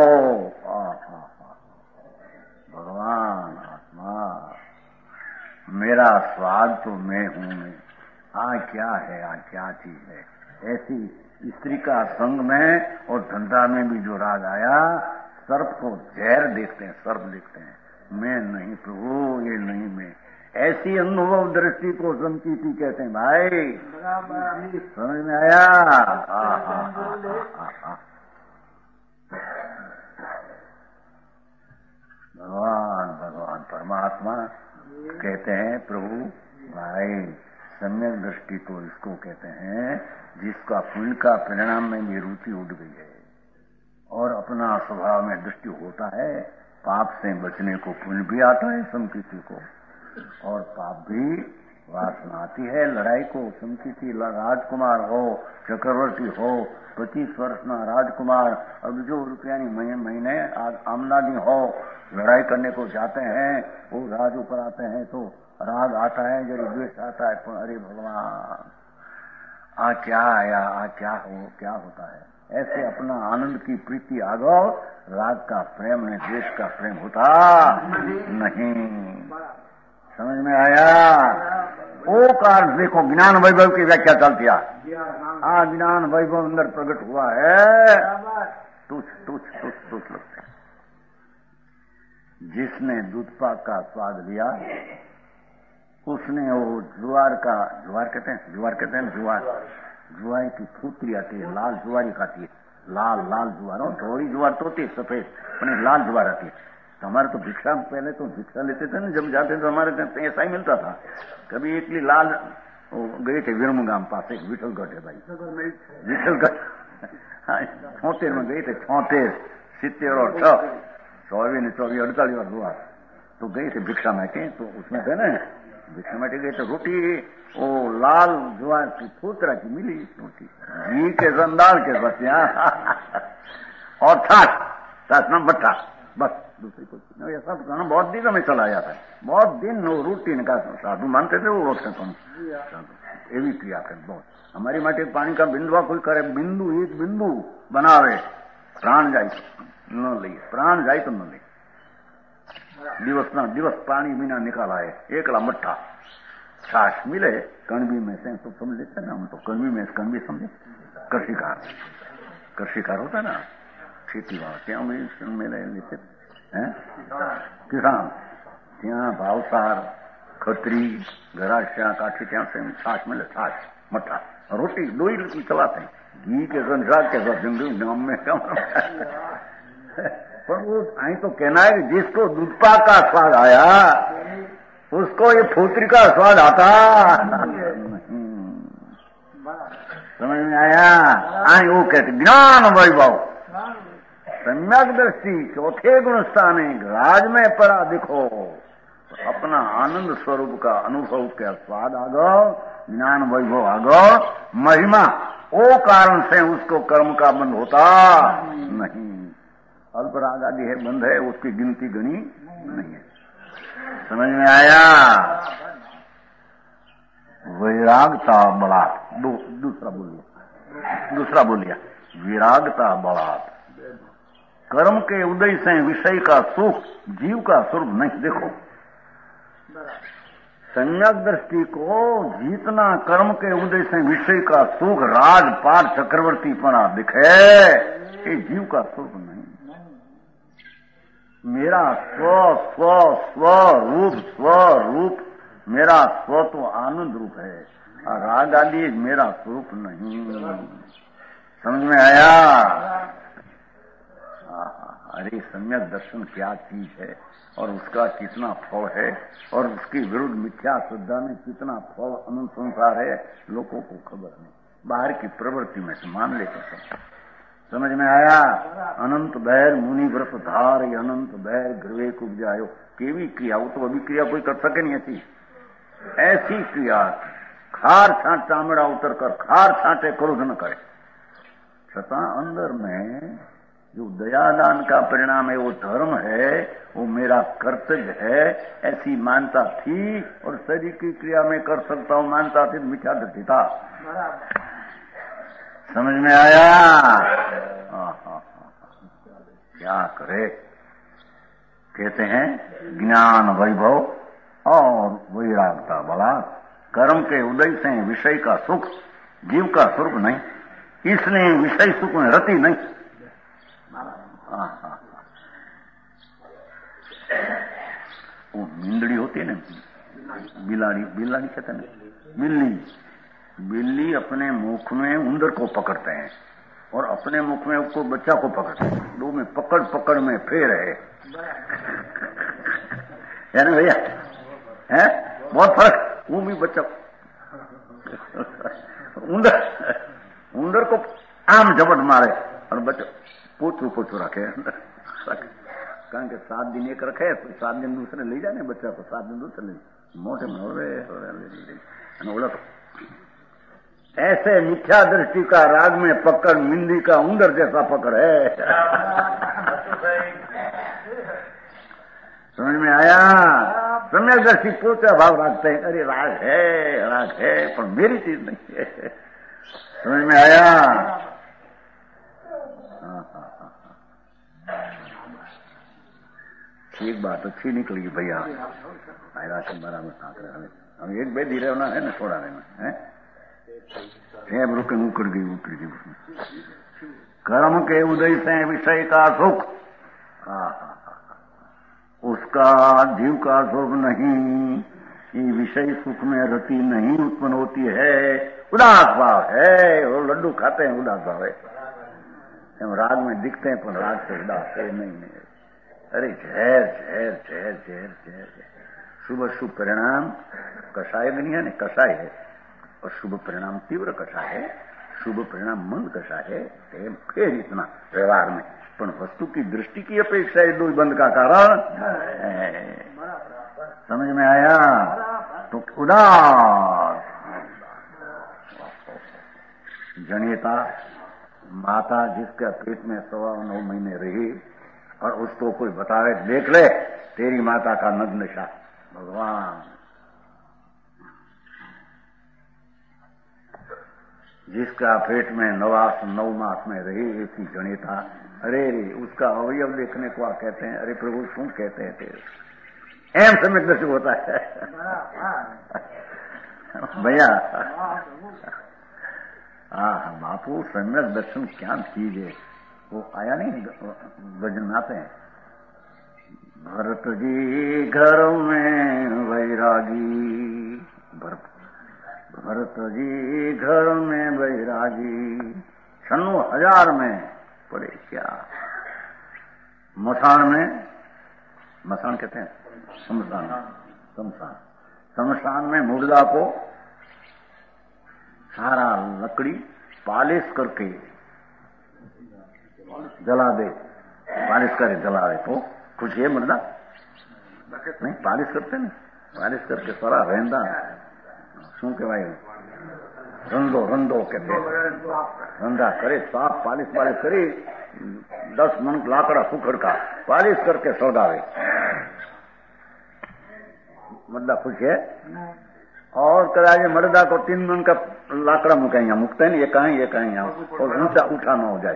भगवान आत्मा मेरा स्वाद तो मैं हूं, मैं आ क्या है, आ क्या चीज है। ऐसी स्त्री का संग में और धंधा में भी जो राग आया, सर्प को जहर देखते हैं, सर्प देखते हैं, मैं नहीं प्रभु, ये नहीं मैं। ऐसी अनुभव दृष्टि को संकीर्ति कहते हैं भाई। समझ में आया? भगवान भगवान परमात्मा कहते हैं प्रभु भाई सम्यक दृष्टि तो इसको कहते हैं जिसका पुण्य का परिणाम में भी रुचि उठ गई है और अपना स्वभाव में दृष्टि होता है, पाप से बचने को पुण्य भी आता है संकीर्ति को, और पाप भी वासना आती है लड़ाई को। संकीर्ति राजकुमार हो, चक्रवर्ती हो, पच्चीस वर्ष ना राजकुमार, अब जो रुपया महीने आमदनी हो, लड़ाई करने को जाते हैं, वो राज ऊपर आते हैं तो राग आता है, जब द्वेष आता है, अरे भगवान आ क्या आया, आ क्या हो, क्या होता है। ऐसे अपना आनंद की प्रीति आगो, राग का प्रेम ने द्वेष का प्रेम होता नहीं। समझ में आया? वो कारण देखो ज्ञान वैभव की व्याख्या चलती है। हाँ, ज्ञान वैभव अंदर प्रकट हुआ है, तुच्छ तुच्छ तुच्छ तुच्छ लगते हैं। जिसने दूध पाक का स्वाद लिया, उसने वो जुआर का, जुआर कहते हैं, जुआर कहते हैं जुआर, जुआर की फूटरी आती है, लाल जुआरी खाती है, लाल लाल जुआर, थोड़ी जुआर तो होती है सफेद, पर लाल जुआर आती है। तो हमारे तो भिक्षा, पहले तो भिक्षा लेते थे ना, जब जाते तो हमारे ऐसा ही मिलता था। कभी इतनी लाल गए थे विरमगाम पास, एक विठलगढ़ है भाई, विठलगढ़, छोतेर में गए थे, छोतेर सित्तेर और छह चौबीस ने चौबीस अड़तालीस बार जुआर, तो गए थे भिक्षा में के, तो उसमें थे ना भिक्षा में गए तो रोटी वो लाल जुआर की फूतरा की मिली रोटी, घी के संदाल के बस यहाँ और छाछ, छाछ ना भट्टा, बस दूसरी कुछ नहीं। ऐसा तो कहना बहुत दिन में चला जाता है, बहुत दिन वो रूटीन का साधु मानते थे वो वक्त तुम एवी क्रिया कर बहुत। हमारी माटे पानी का बिंदुआ कोई करे, बिंदु एक बिंदु बनावे, प्राण जाए न ले, प्राण जाए तो न ले, दिवस ना दिवस पानी बिना निकाला है, एकला मट्ठा छाछ मिले, कणबी में से तो समझ लेते ना हम, तो कणबी में कणबी समझे, कृषिकार, कृषिकार होता है ना, खेती वाला, क्या मिले लेते हैं किसान, ત્યાં ભાવસાર ખત્રી ઘરાશિયા કાઠી ત્યાં से छाछ मिले, छाछ मट्ठा रोटी दो ही रोटी चलाते हैं, घी के संसार के साथ जिंदगी गाँव में क्या। पर वो आई तो कहना है कि जिसको दूधपाक का स्वाद आया उसको ये फूतरी का स्वाद आता नहीं। समझ में आया? आई वो कहते ज्ञान वैभव सम्यक दृष्टि चौथे गुण स्थाने राज में पड़ा दिखो, अपना आनंद स्वरूप का अनुभव का स्वाद आगो, ज्ञान वैभव आगो, महिमा वो कारण से उसको कर्म का बंध होता नहीं। अल्प राग आदि है बंध है, उसकी गिनती गणी नहीं है। समझ में आया? वैरागता बलात्, दो दूसरा बोलिए, दूसरा बोलिए विरागता बलात्, कर्म के उदय से विषय का सुख जीव का स्वरूप नहीं। देखो सम्यक दृष्टि को जितना कर्म के उदय से विषय का सुख राजपाट चक्रवर्ती पना दिखे, ये जीव का स्वरूप नहीं। मेरा स्व स्व स्व रूप स्व रूप मेरा स्व तो आनंद रूप है, और राग आदि मेरा स्वरूप नहीं। समझ में आया? अरे सम्यक दर्शन क्या चीज है और उसका कितना फल है और उसके विरुद्ध मिथ्या श्रद्धा में कितना फल अनंत संसार है, लोगों को खबर नहीं। बाहर की प्रवृत्ति में से मान लेते सब। समझ में आया? अनंत बैर मुनि व्रत धार, अनंत बैर गृहे कुब्जायो। केवी क्रिया, वो तो अभी क्रिया कोई कर सके नहीं ऐसी ऐसी क्रिया। खार छांट चामड़ा उतर कर खार छांटे क्रोध न करे, छता अंदर में जो दयादान का परिणाम है, वो धर्म है, वो मेरा कर्तव्य है, ऐसी मानता थी। और शरीर की क्रिया में कर सकता हूं मानता थी, मिथ्या दृष्टि था। समझ में आया? क्या करे? कहते हैं ज्ञान वैभव और वैरागता बला। कर्म के उदय से विषय का सुख जीव का स्वरूप नहीं, इसलिए विषय सुख में रति नहीं। वो मिंदड़ी होती है ना, बिलाड़ी, बिलाड़ी कहते हैं ना, बिल्ली। बिल्ली अपने मुख में उंदर को पकड़ते हैं और अपने मुख में उसको बच्चा को पकड़ते हैं। दो में पकड़ पकड़ में फेर है, है ना भैया? है बहुत फर्क। वो भी बच्चा उंदर उंदर को आम झपट मारे और बच्चा पोचू पोचू रखे। कारण के सात दिन एक रखे तो सात दिन दूसरे ले जाने बच्चा को, सात दिन दूसरे ले मोटे में हो रहे बोला। तो ऐसे मिथ्या दृष्टि का राग में पकड़ मिंदी का उंदर जैसा पकड़ है। समझ में आया? सम्यक दृष्टि पोता भाव रखते हैं, अरे राग है राग है पर मेरी चीज नहीं है। समझ में आया? एक बात अच्छी निकली भैया, आयरा के बारा में साथ रहे हम एक बेदी रहे होना है ना, छोड़ा रहना है। सब रुक उकड़ गई उकड़ गई उसमें। कर्म के उदय से विषय का सुख, उसका जीव का सुख नहीं। ये विषय सुख में रति नहीं उत्पन्न होती है, उदास भाव है। वो लड्डू खाते हैं उदास भाव है, हम राग में दिखते हैं पर राग से उदास है नहीं, नहीं। अरे जहर जहर जहर जहर जहर शुभ शुभ परिणाम कषाय नहीं है ना, कषाय है। और शुभ परिणाम तीव्र कषाय है, शुभ परिणाम मंद कषाय है। फिर इतना व्यवहार में पण वस्तु की दृष्टि की अपेक्षा है दो बंद का कारण। समझ में आया? तो उदास जनिता माता जिसके पेट में सवा नौ महीने रही और उसको कोई बतावे देख ले तेरी माता का नग्न नशा। भगवान जिसका पेट में नवास नौ मास में रही एक ही जनिता, अरे उसका अवयव देखने को आप कहते हैं अरे प्रभु क्यों कहते हैं तेरे एम समय दर्शक होता है भैया। हाँ बापू सम्यक दर्शन क्या चीज है, वो आया नहीं भजन आते हैं। भरत जी घर में वैरागी, भरत भरत जी घर में वैरागी, छन्नू हजार में पड़े क्या। मसान में, मसान कहते हैं शमशान, शमशान शमशान में मुर्दा को सारा लकड़ी पालिश करके जला दे, पालिश करे जला दे तो कुछ है मुर्दा नहीं, पालिश करते ना, पालिश करके सारा रहंदा शू कहवाय रंदो रंदो कहते रंदा करे साफ पालिश पालिश करी दस मन लाकड़ा सुखड़ का पालिश करके सौदावे मुर्दा खुश है। और कदाच मर्दा को तीन मन का लाकड़ा मुका यहाँ मुकते हैं, ये कहीं ये कहीं यहाँ और ऊंचा उठा न हो जाए,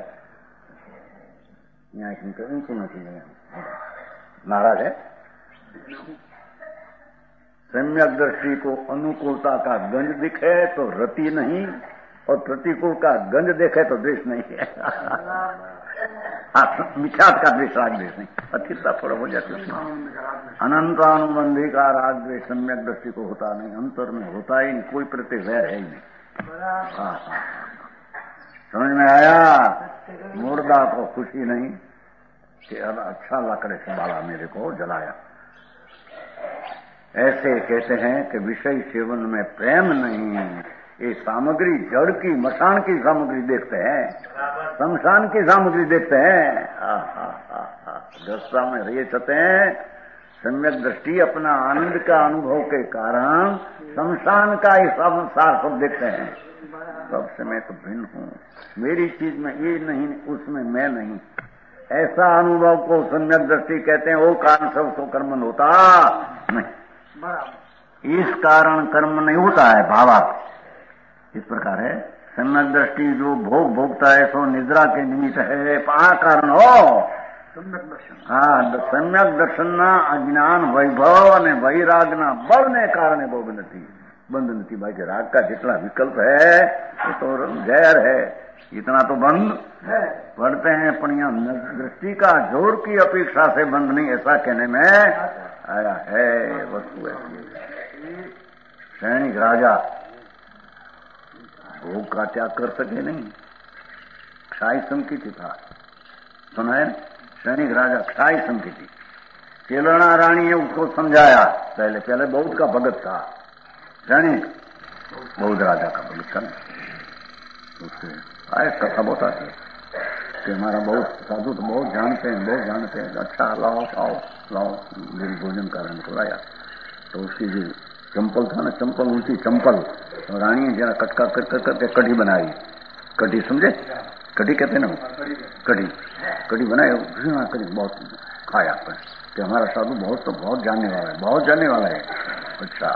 यहाँ ऊंची नहीं नाराज है। सम्यक दृष्टि को अनुकूलता का गंज दिखे तो रति नहीं, और प्रतिकूल का गंज देखे तो द्वेष नहीं है। मिथ्यात का द्वेष राग द्वेष नहीं, अस्थिरता थोड़ा हो जाती है। अनंतानुबंधी का राग द्वेष सम्यक दृष्टि को होता नहीं, अंतर में होता ही नहीं, कोई प्रति वैर है ही नहीं। हाँ हाँ समझ में आया? मुर्दा को खुशी नहीं, कि अब अच्छा लकड़े से बाला मेरे को जलाया। ऐसे कहते हैं कि विषय सेवन में प्रेम नहीं, ये सामग्री जड़ की मसान की सामग्री देखते हैं, शमशान की सामग्री देखते हैं। दशा में रहे छते हैं सम्यक दृष्टि अपना आनंद का अनुभव के कारण शमशान का ही संसार सब देखते हैं। सबसे मैं तो भिन्न हूँ, मेरी चीज में ये नहीं, उसमें मैं नहीं, ऐसा अनुभव को सम्यक दृष्टि कहते हैं। वो कारण सब तो कर्म होता नहीं, इस कारण कर्म नहीं होता है। भावा इस प्रकार है, सम्यक दृष्टि जो भोग भोगता है सो निद्रा के निमित्त है, पा कारण हो सम्यक दर्शन। हाँ, सम्यक दर्शनना अज्ञान वैभव અને વૈરાગના બળને કારણે ભોગ નથી, બંધ નથી। बाकी राग का जितना विकल्प है वो तो गैर है, इतना तो बंद है पढ़ते हैं। पणिया दृष्टि का जोर की अपेक्षा से बंद नहीं, ऐसा कहने में आया है। वस्तु ऐसी सैनिक राजा भोग का त्याग कर सके नहीं, क्षाई संकित था, सुना है। सैनिक राजा क्षाई संकित, केलना रानी ने उसको समझाया। पहले पहले बौद्ध का भगत था सैनिक, बौद्ध राजा का भगत था। उससे आए कथा बहुत आती है कि हमारा बहुत साधु तो बहुत जानते हैं, बहुत जानते हैं। अच्छा लाओ आओ लाओ, मेरी भोजन कारण को लाया तो उसकी जो चंपल था ना, चंपल उल्टी चंपल, तो रानी जरा कटका कट करके कढ़ी बनाई। कढ़ी समझे, कढ़ी कहते ना, कढ़ी कढ़ी बनाए, कढ़ी बहुत खाया कि हमारा साधु बहुत तो बहुत जानने वाला है, बहुत जानने वाला है। अच्छा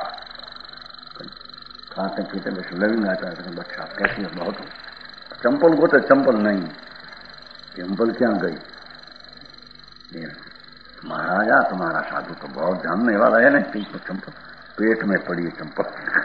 खाते पीते बस लविंग आता है, बच्चा कैसी है, बहुत चंपल को तो चंपल नहीं, चंपल क्या गई। महाराजा तुम्हारा साधु तो बहुत जानने वाला है ना, तो चंपल पेट में पड़ी है चंपल।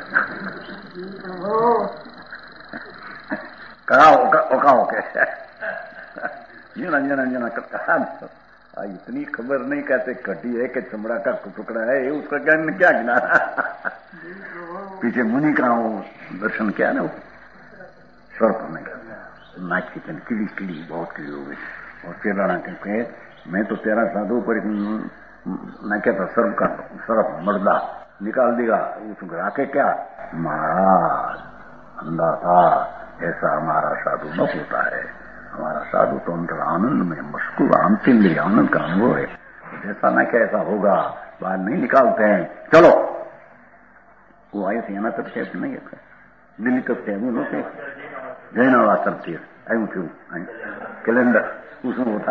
कहा ओका ओके जना जना जना करता, इतनी खबर नहीं कहते कटी है कि चमड़ा का टुकड़ा है, उसका ज्ञान क्या गिना। पीछे मुनि का वो दर्शन किया ना, वो सर्प में नाक की कीड़ी कीड़ी बहुत कीड़ी हो गई। और चेलाना कहते मैं तो तेरा साधु पर मैं कहता सर्प का सर्प मर्दा निकाल देगा, उसको राखे क्या। महाराज अंधा था, ऐसा हमारा साधु न होता है। हमारा साधु तो अंतर आनंद में मशगूल, आंतरिक आनंद का अनुभव है। जैसा न क्या ऐसा होगा, बाहर नहीं निकालते हैं। चलो वो आए थे यहाँ तक कहते नहीं है, दिल्ली तक थे वो लोग जैनवा करती है कैलेंडर उसमें होता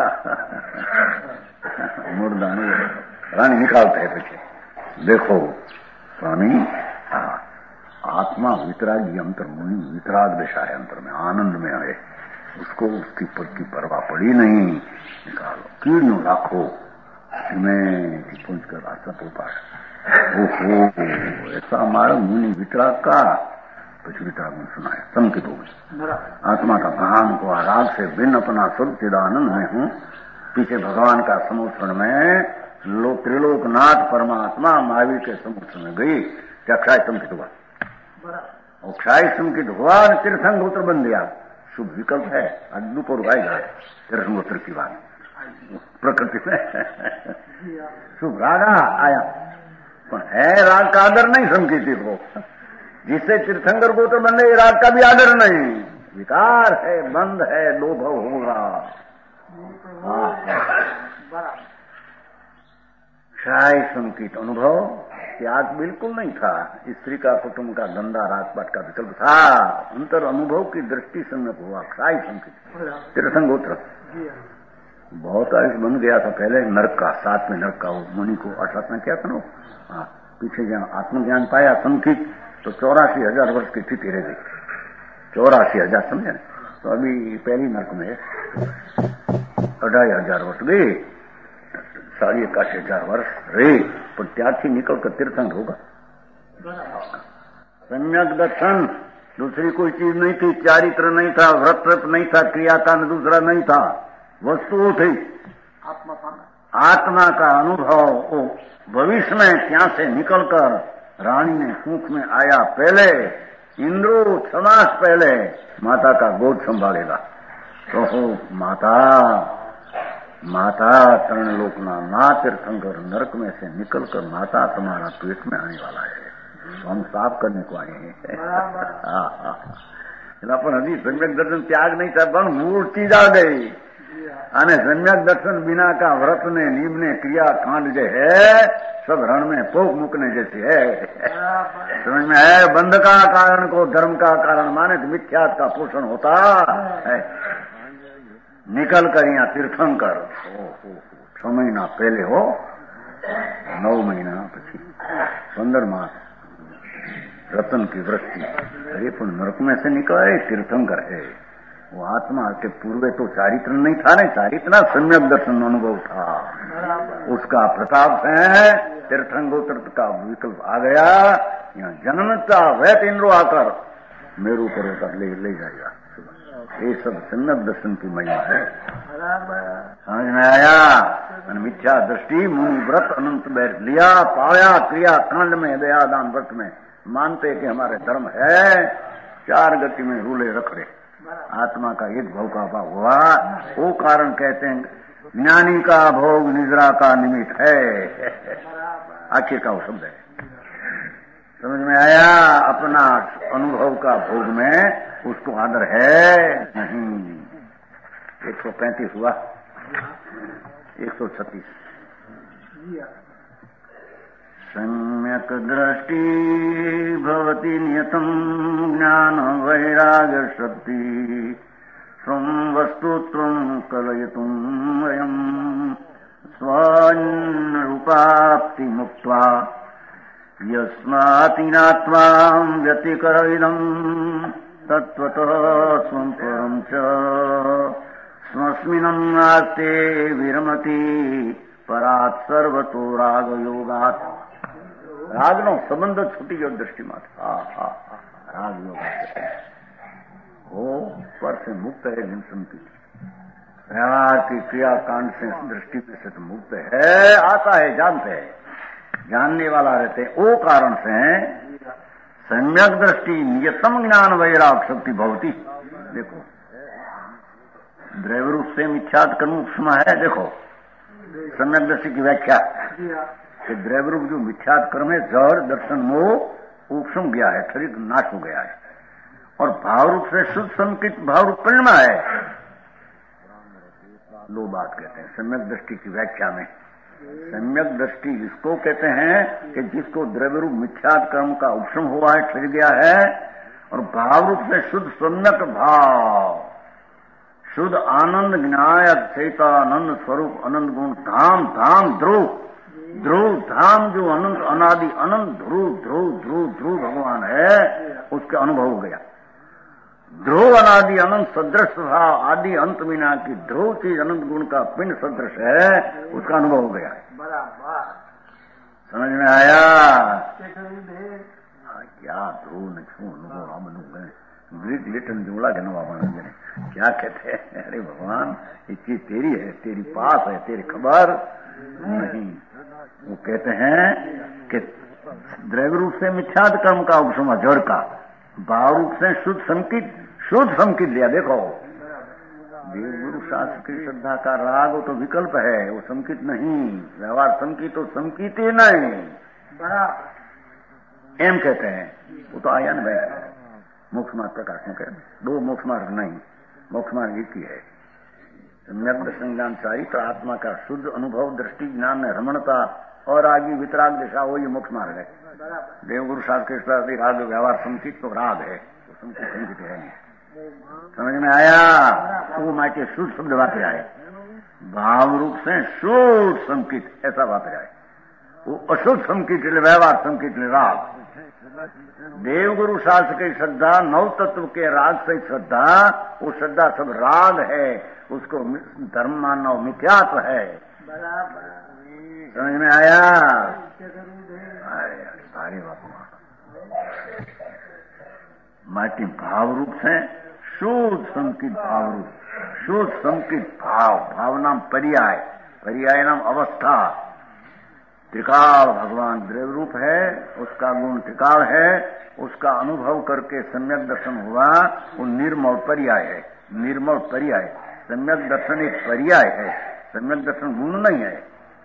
मुर्दा रानी निकालते है पीछे। देखो स्वामी, आत्मा वितरागी अंतर मुनि वितराग दशा है, अंतर में आनंद में है, उसको उसकी पर की परवाह पड़ी नहीं। निकालो कीड़ियों लाखो में पूछ कर रास्ता तो पास। ओहो ऐसा हमारा मुनि वितराग का कुछ वितराग में सुनाया, संकित हो गई। आत्मा का भगवान को राग से भिन्न अपना स्वरूप चिदानंद में हूँ, पीछे भगवान का समुद्र में लो त्रिलोकनाथ परमात्मा महावीर के समुद्र में गई, क्या क्षय संकित हुआ। और क्षय संकित हुआ, तीर्थंगोत्र बन गया। शुभ विकल्प है, अग्नि पर उगाएगा तीर्थंगोत्र की बात प्रकृति में। शुभ रागा आया, पर है राग का आदर नहीं संकीर्ति को, जिससे तीर्थंकर गोत्र बन गए, राग का भी आदर नहीं, विकार है, बंद है, लोभ होगा। क्षय संकित अनुभव त्याग बिल्कुल नहीं था। स्त्री का कुटुंब का धंधा राजपाट का विकल्प था, अंतर अनुभव की दृष्टि सम्यक हुआ। क्षय संकित तीर्थंगोत्र बहुत आयुष बन गया था पहले, नरक का, साथ में नरक का वो मुनि को अर्थात्मा क्या था ना। हाँ, पीछे जहाँ आत्मज्ञान पाया संकित तो चौरासी हजार वर्ष की स्थिति रह गई। चौरासी हजार समझे, तो अभी पहली नरक में अढ़ाई हजार वर्ष गई, साढ़े इक्यासी हजार वर्ष रहे, पर त्याग निकल कर तीर्थंग होगा। सम्यक दर्शन दूसरी कोई चीज नहीं थी, चारित्र नहीं था, व्रत व्रत नहीं था, क्रियाकांड दूसरा नहीं था, वस्तु थी आत्मा का अनुभव। भविष्य में ત્યાં से निकलकर रानी ने सूख में आया, पहले इंद्रो छह मास पहले माता का गोद संभालेगा। तो हो माता माता तरण लोकना ना तीर्थंकर नरक में से निकलकर माता तुम्हारा पेट में आने वाला है, तो हम साफ करने को आए हैं। પણ હજી સમ્યક દર્શન ત્યાગ નહીં થાય, પણ મૂળ ચીજ આ ગઈ. અને સમ્યક દર્શન बिना का व्रत ने नियम ने क्रिया कांड जो है सब रण में पोक मुकने जैसी है. समझ में है? बंध का कारण को धर्म का कारण माने तो मिथ्यात का पोषण होता है. निकल कर यहाँ तीर्थंकर छह महीना पहले हो, नौ महीना પછી पंद्रह मास रतन की वृत्ति, अरे पण नरक में से निकले तीर्थंकर है. वो आत्मा के पूर्वे तो चारित्र नहीं था, नहीं चारित्र सम्यक दर्शन अनुभव था, उसका प्रताप है तीर्थंगोत्र का विकल्प आ गया. यहाँ जन्मता वैत इंद्रो आकर मेरू पर उतर ले ले जाएगा. ये सब सम्यक दर्शन की महिमा है. समझ में आया? मिथ्या दृष्टि मुनि व्रत अनंत बैठ लिया, पाया क्रिया कांड में दयादान व्रत में मानते कि हमारे धर्म है, चार गति में रूले रखड़े, आत्मा का एक भाव का भाव हुआ. वो कारण कहते हैं ज्ञानी का भोग निद्रा का निमित्त है. आखिर का वो शब्द है. समझ में आया? अपना अनुभव का भोग में उसको आदर है नहीं. एक सौ पैंतीस हुआ, एक सौ छत्तीस. सम्यक दृष्टि भवति नियतं ज्ञान वैराग्य शक्ति स्वं वस्तुत्वं कलयितुं वयं स्वरूपाप्ति मुक्त्वा यस्मात्त्वा व्यतिकरइदं तत्त्वतः स्वं परं च स्वस्मिन् आस्ते विरमति परात् सर्वतो राग योगात्. रागनो संबंध छूटी गयो दृष्टिમાં. હા હા રાગ યોગ वो पर से मुक्त है निमसन की, व्यवहार की क्रिया कांड से दृष्टि में से तो मुक्त है. आता है, जानते हैं, जानने वाला रहते हैं. वो कारण से सम्यक दृष्टि नियतम ज्ञान वैराग शक्ति भवती. देखो द्रव्य रूप से मिथ्यात कर्म उपमा है. देखो सम्यक दृष्टि की व्याख्या कि द्रव्य रूप जो मिथ्यात कर्म है, जड़ दर्शन मोह उपशम गया है, शरीर नाश हो गया है. और भाव रूप से शुद्ध संकित भाव रूप परिणमा है. दो बात कहते हैं सम्यक दृष्टि की व्याख्या में. सम्यक दृष्टि इसको कहते हैं कि जिसको द्रव्य रूप मिथ्यात कर्म का उपशम हुआ है, ठहर गया है. और भाव रूप से शुद्ध सम्यक भाव, शुद्ध आनंद ज्ञायक चैतानंद स्वरूप अनंत गुण धाम धाम ध्रुव ध्रुव धाम जो अनंत अनादि अनंत ध्रुव ध्रुव ध्रुव ध्रुव भगवान है, उसका अनुभव हो गया. ध्रुव अनादि अनंत सदृश भाव आदि अंत बिना की ध्रुव चीज अनंत गुण का पिंड सदृश है, उसका अनुभव हो गया. समझ में आया? क्या ध्रुव न छू अनुभव हम गए ग्रीक लिटन जोड़ा जनवा क्या कहते हैं? अरे भगवान ये चीज तेरी है, तेरी पास है, तेरी खबर नहीं. वो कहते हैं कि द्रव्य रूप से मिथ्यात कर्म का उपशम जड़ का, भाव रूप से शुद्ध संकित शुद्ध संकित लिया. देखो देवगुरु शास्त्र की श्रद्धा का राग वो तो विकल्प है, वो संकित नहीं. व्यवहार संकित तो संकित ही नहीं. एम कहते हैं. वो तो आया न भाई मोक्ष मार्ग प्रकाश में कहते दो मोक्ष मार्ग नहीं, मोक्ष मार्ग एक ही है. सम्यक दर्शन ज्ञान चारित्र आत्मा का शुद्ध अनुभव दृष्टि ज्ञान में रमणता और आगे वितराग दिशा, वो ये मोक्ष मार्ग है. देवगुरु शास्त्र के राग व्यवहार संकित तो राग है, तो संकित संकित है नहीं. समझ में आया? वो माटे शुद्ध शब्द वापे आए, भाव रूप से शुद्ध संकित ऐसा वापे आए. वो अशुद्ध संकित व्यवहार संकित राग. देवगुरु शास्त्र की श्रद्धा नव तत्व के राग से श्रद्धा, वो श्रद्धा सब राग है, उसको धर्म मानना मिथ्यात्व है. समझ में आया? सारे बापू माटी भाव रूप से शुद्ध संकित भाव रूप, शुद्ध संकित भाव, भाव नाम पर्याय, पर्याय नाम अवस्था. त्रिकाल भगवान द्रव्य रूप है, उसका गुण त्रिकाल है, उसका अनुभव करके सम्यक दर्शन हुआ. वो निर्मल पर्याय है, निर्मल पर्याय. सम्यक दर्शन एक पर्याय है. सम्यक दर्शन गुण नहीं है,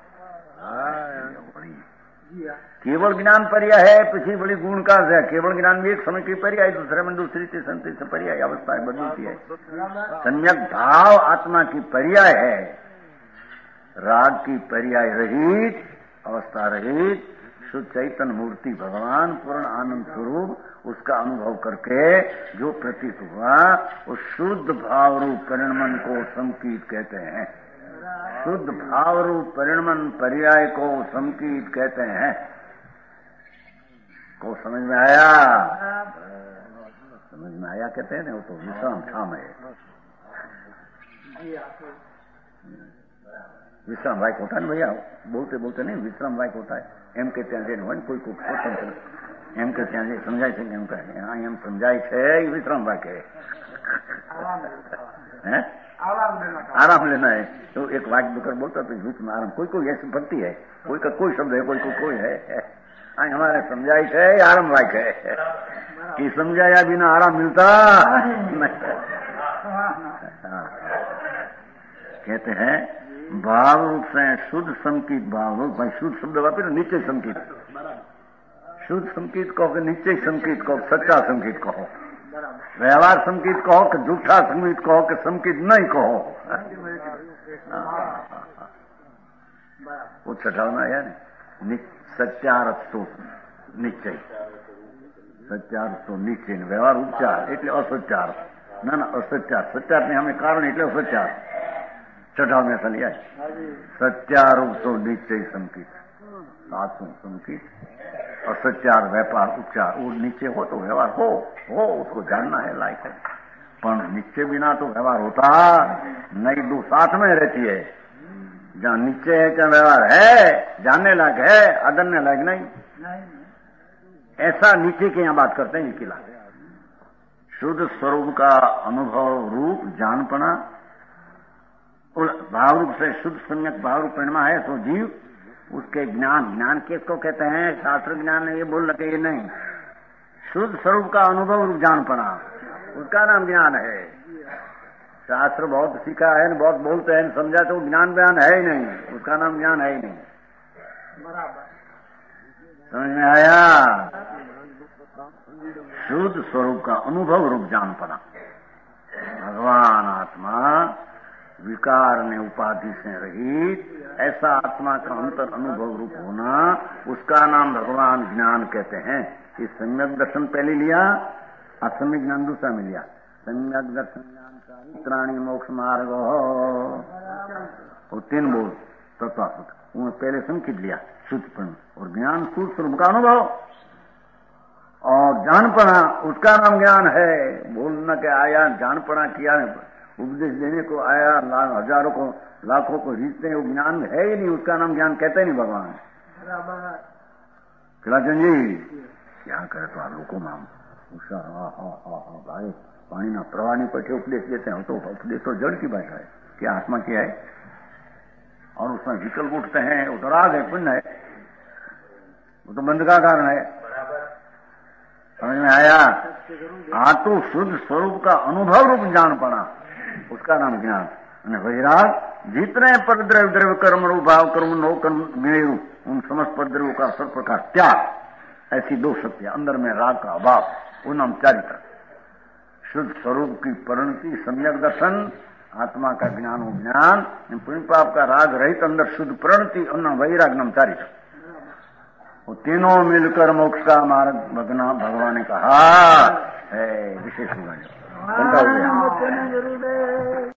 केवल ज्ञान पर्याय है, पीछे बड़ी गुण का है। केवल ज्ञान भी एक समय की पर्याय, दूसरे में दूसरी तीसरी तीसरी पर्याय अवस्थाएं बदलती है। सम्यक भाव आत्मा की पर्याय है, राग की पर्याय रहित, अवस्था रहित शुद्ध चैतन्य मूर्ति भगवान पूर्ण आनंद स्वरूप, उसका अनुभव करके जो प्रतीत हुआ उस शुद्ध भाव रूप परिणमन को संकीत कहते हैं। शुद्ध भाव रूप परिणमन पर्याय को संकीत कहते हैं। को समझ में आया? समझ में आया कहते हैं ना, वो तो विश्राम ठाम है। विश्राम वायक होता है भैया, बोलते बोलते नहीं विश्राम वायक होता है। एम के ત્યાં હોય કોઈ કોઈ સ્વતંત્ર એમ કે ત્યાં જે સમજાય છે એમ કહે હા એમ સમજાય છે એ વિશ્રામ વાક્ય है। आराम लेना है तो एक वाक्य होकर बोलता तो बीच में आराम, कोई कोई ऐसी भक्ति है, कोई का कोई शब्द है, कोई को कोई है। हाँ हमारे समझाई है आराम वाक्य है कि समझाया बिना आराम मिलता कहते हैं भाव रूप से शुद्ध संकीत भाव रूप भाई शुद्ध शब्द वापरे निश्चय संकीत, शुद्ध संकीत कहो कि निश्चय संकीत कहो, सच्चा संकीत कहो, व्यवहार संकीत कहो कि झूठा संकीत कहो कि संकीत नहीं कहो। वो छठावना है ना सत्यार्थ तो निश्चय, सत्यार्थ तो निश्चय, व्यवहार उपचार એટલે અસત્યાર ના ના અસત્યાર, સત્યાર ને અમે કારણ એટલે અસત્યાર छठाव में चलिए सत्यारूप तो निश्चय संकीत, सातों संकीत और सत्यार व्यापार उपचार, वो नीचे हो तो व्यवहार हो हो उसको जानना है लायक है, पर नीचे बिना तो व्यवहार होता नहीं। दो साथ में रहती है, जहाँ नीचे है क्या व्यवहार है, जानने लायक है, आदरने लायक नहीं। ऐसा नीचे के यहाँ बात करते हैं इनकी लायक शुद्ध स्वरूप का अनुभव रूप जानपना, भाव रूप से शुद्ध सम्यक भाव रूप परिणमा है तो जीव उसके ज्ञान, ज्ञान किसको कहते हैं? शास्त्र ज्ञान ये बोल लगे ये नहीं, शुद्ध स्वरूप का अनुभव रूप जान पड़ा उसका नाम ज्ञान है। शास्त्र बहुत सीखा है, बहुत बोलते हैं, समझा तो ज्ञान बयान है ही नहीं, उसका नाम ज्ञान है ही नहीं। समझ में आया? शुद्ध स्वरूप का अनुभव रूप जान पड़ा भगवान आत्मा विकार ने उपाधि से रहित, ऐसा आत्मा का अंतर अनुभव रूप होना, उसका नाम भगवान ज्ञान कहते हैं। ये सम्यक दर्शन पहले लिया, असम्यक ज्ञान दूसरा में लिया। सम्यक दर्शन ज्ञान चारित्राणी मोक्ष मार्ग और तीन बोल तत्वासुत, उन्हें पहले संकित लिया शुद्धपन और ज्ञान शुद्ध स्वरूप का अनुभव और जानपना, उसका नाम ज्ञान है। बोलना के आया जानपना किया, उपदेश देने को आया, हजारों को लाखों को रीतते हैं, वो ज्ञान है ही नहीं, उसका नाम ज्ञान कहते नहीं भगवान। किलाचंद जी क्या करे तो आप लोगों नाम उषा हा हा हा हा भाई पानी ना प्रवाह पटे उपदेश देते हैं तो उपदेश तो जड़ की भाषा है, क्या आत्मा की है, और उसमें विकल्प उठते हैं, वो तो राग है, पुण्य है, वो तो बंध का कारण है। समझ में आया? आ तो शुद्ध स्वरूप का अनुभव रूप जान पड़ा, उसका नाम ज्ञान। वैराग जितने पद द्रव्य द्रव्य कर्म रूप भाव कर्म नो कर्म ज्ञेय रूप, उन समस्त पद द्रव्यों का सब प्रकार त्याग, ऐसी दो शक्तियां अंदर में राग का अभाव, वो नाम चारित्र। शुद्ध स्वरूप की परिणति सम्यक दर्शन, आत्मा का ज्ञान हो ज्ञान, पुण्य पाप का राग रहित अंदर शुद्ध परिणति, उन वैराग नाम चारित्र। वो तीनों मिलकर मोक्ष का मार्ग भगवान ने कहा है। विशेष हो गया।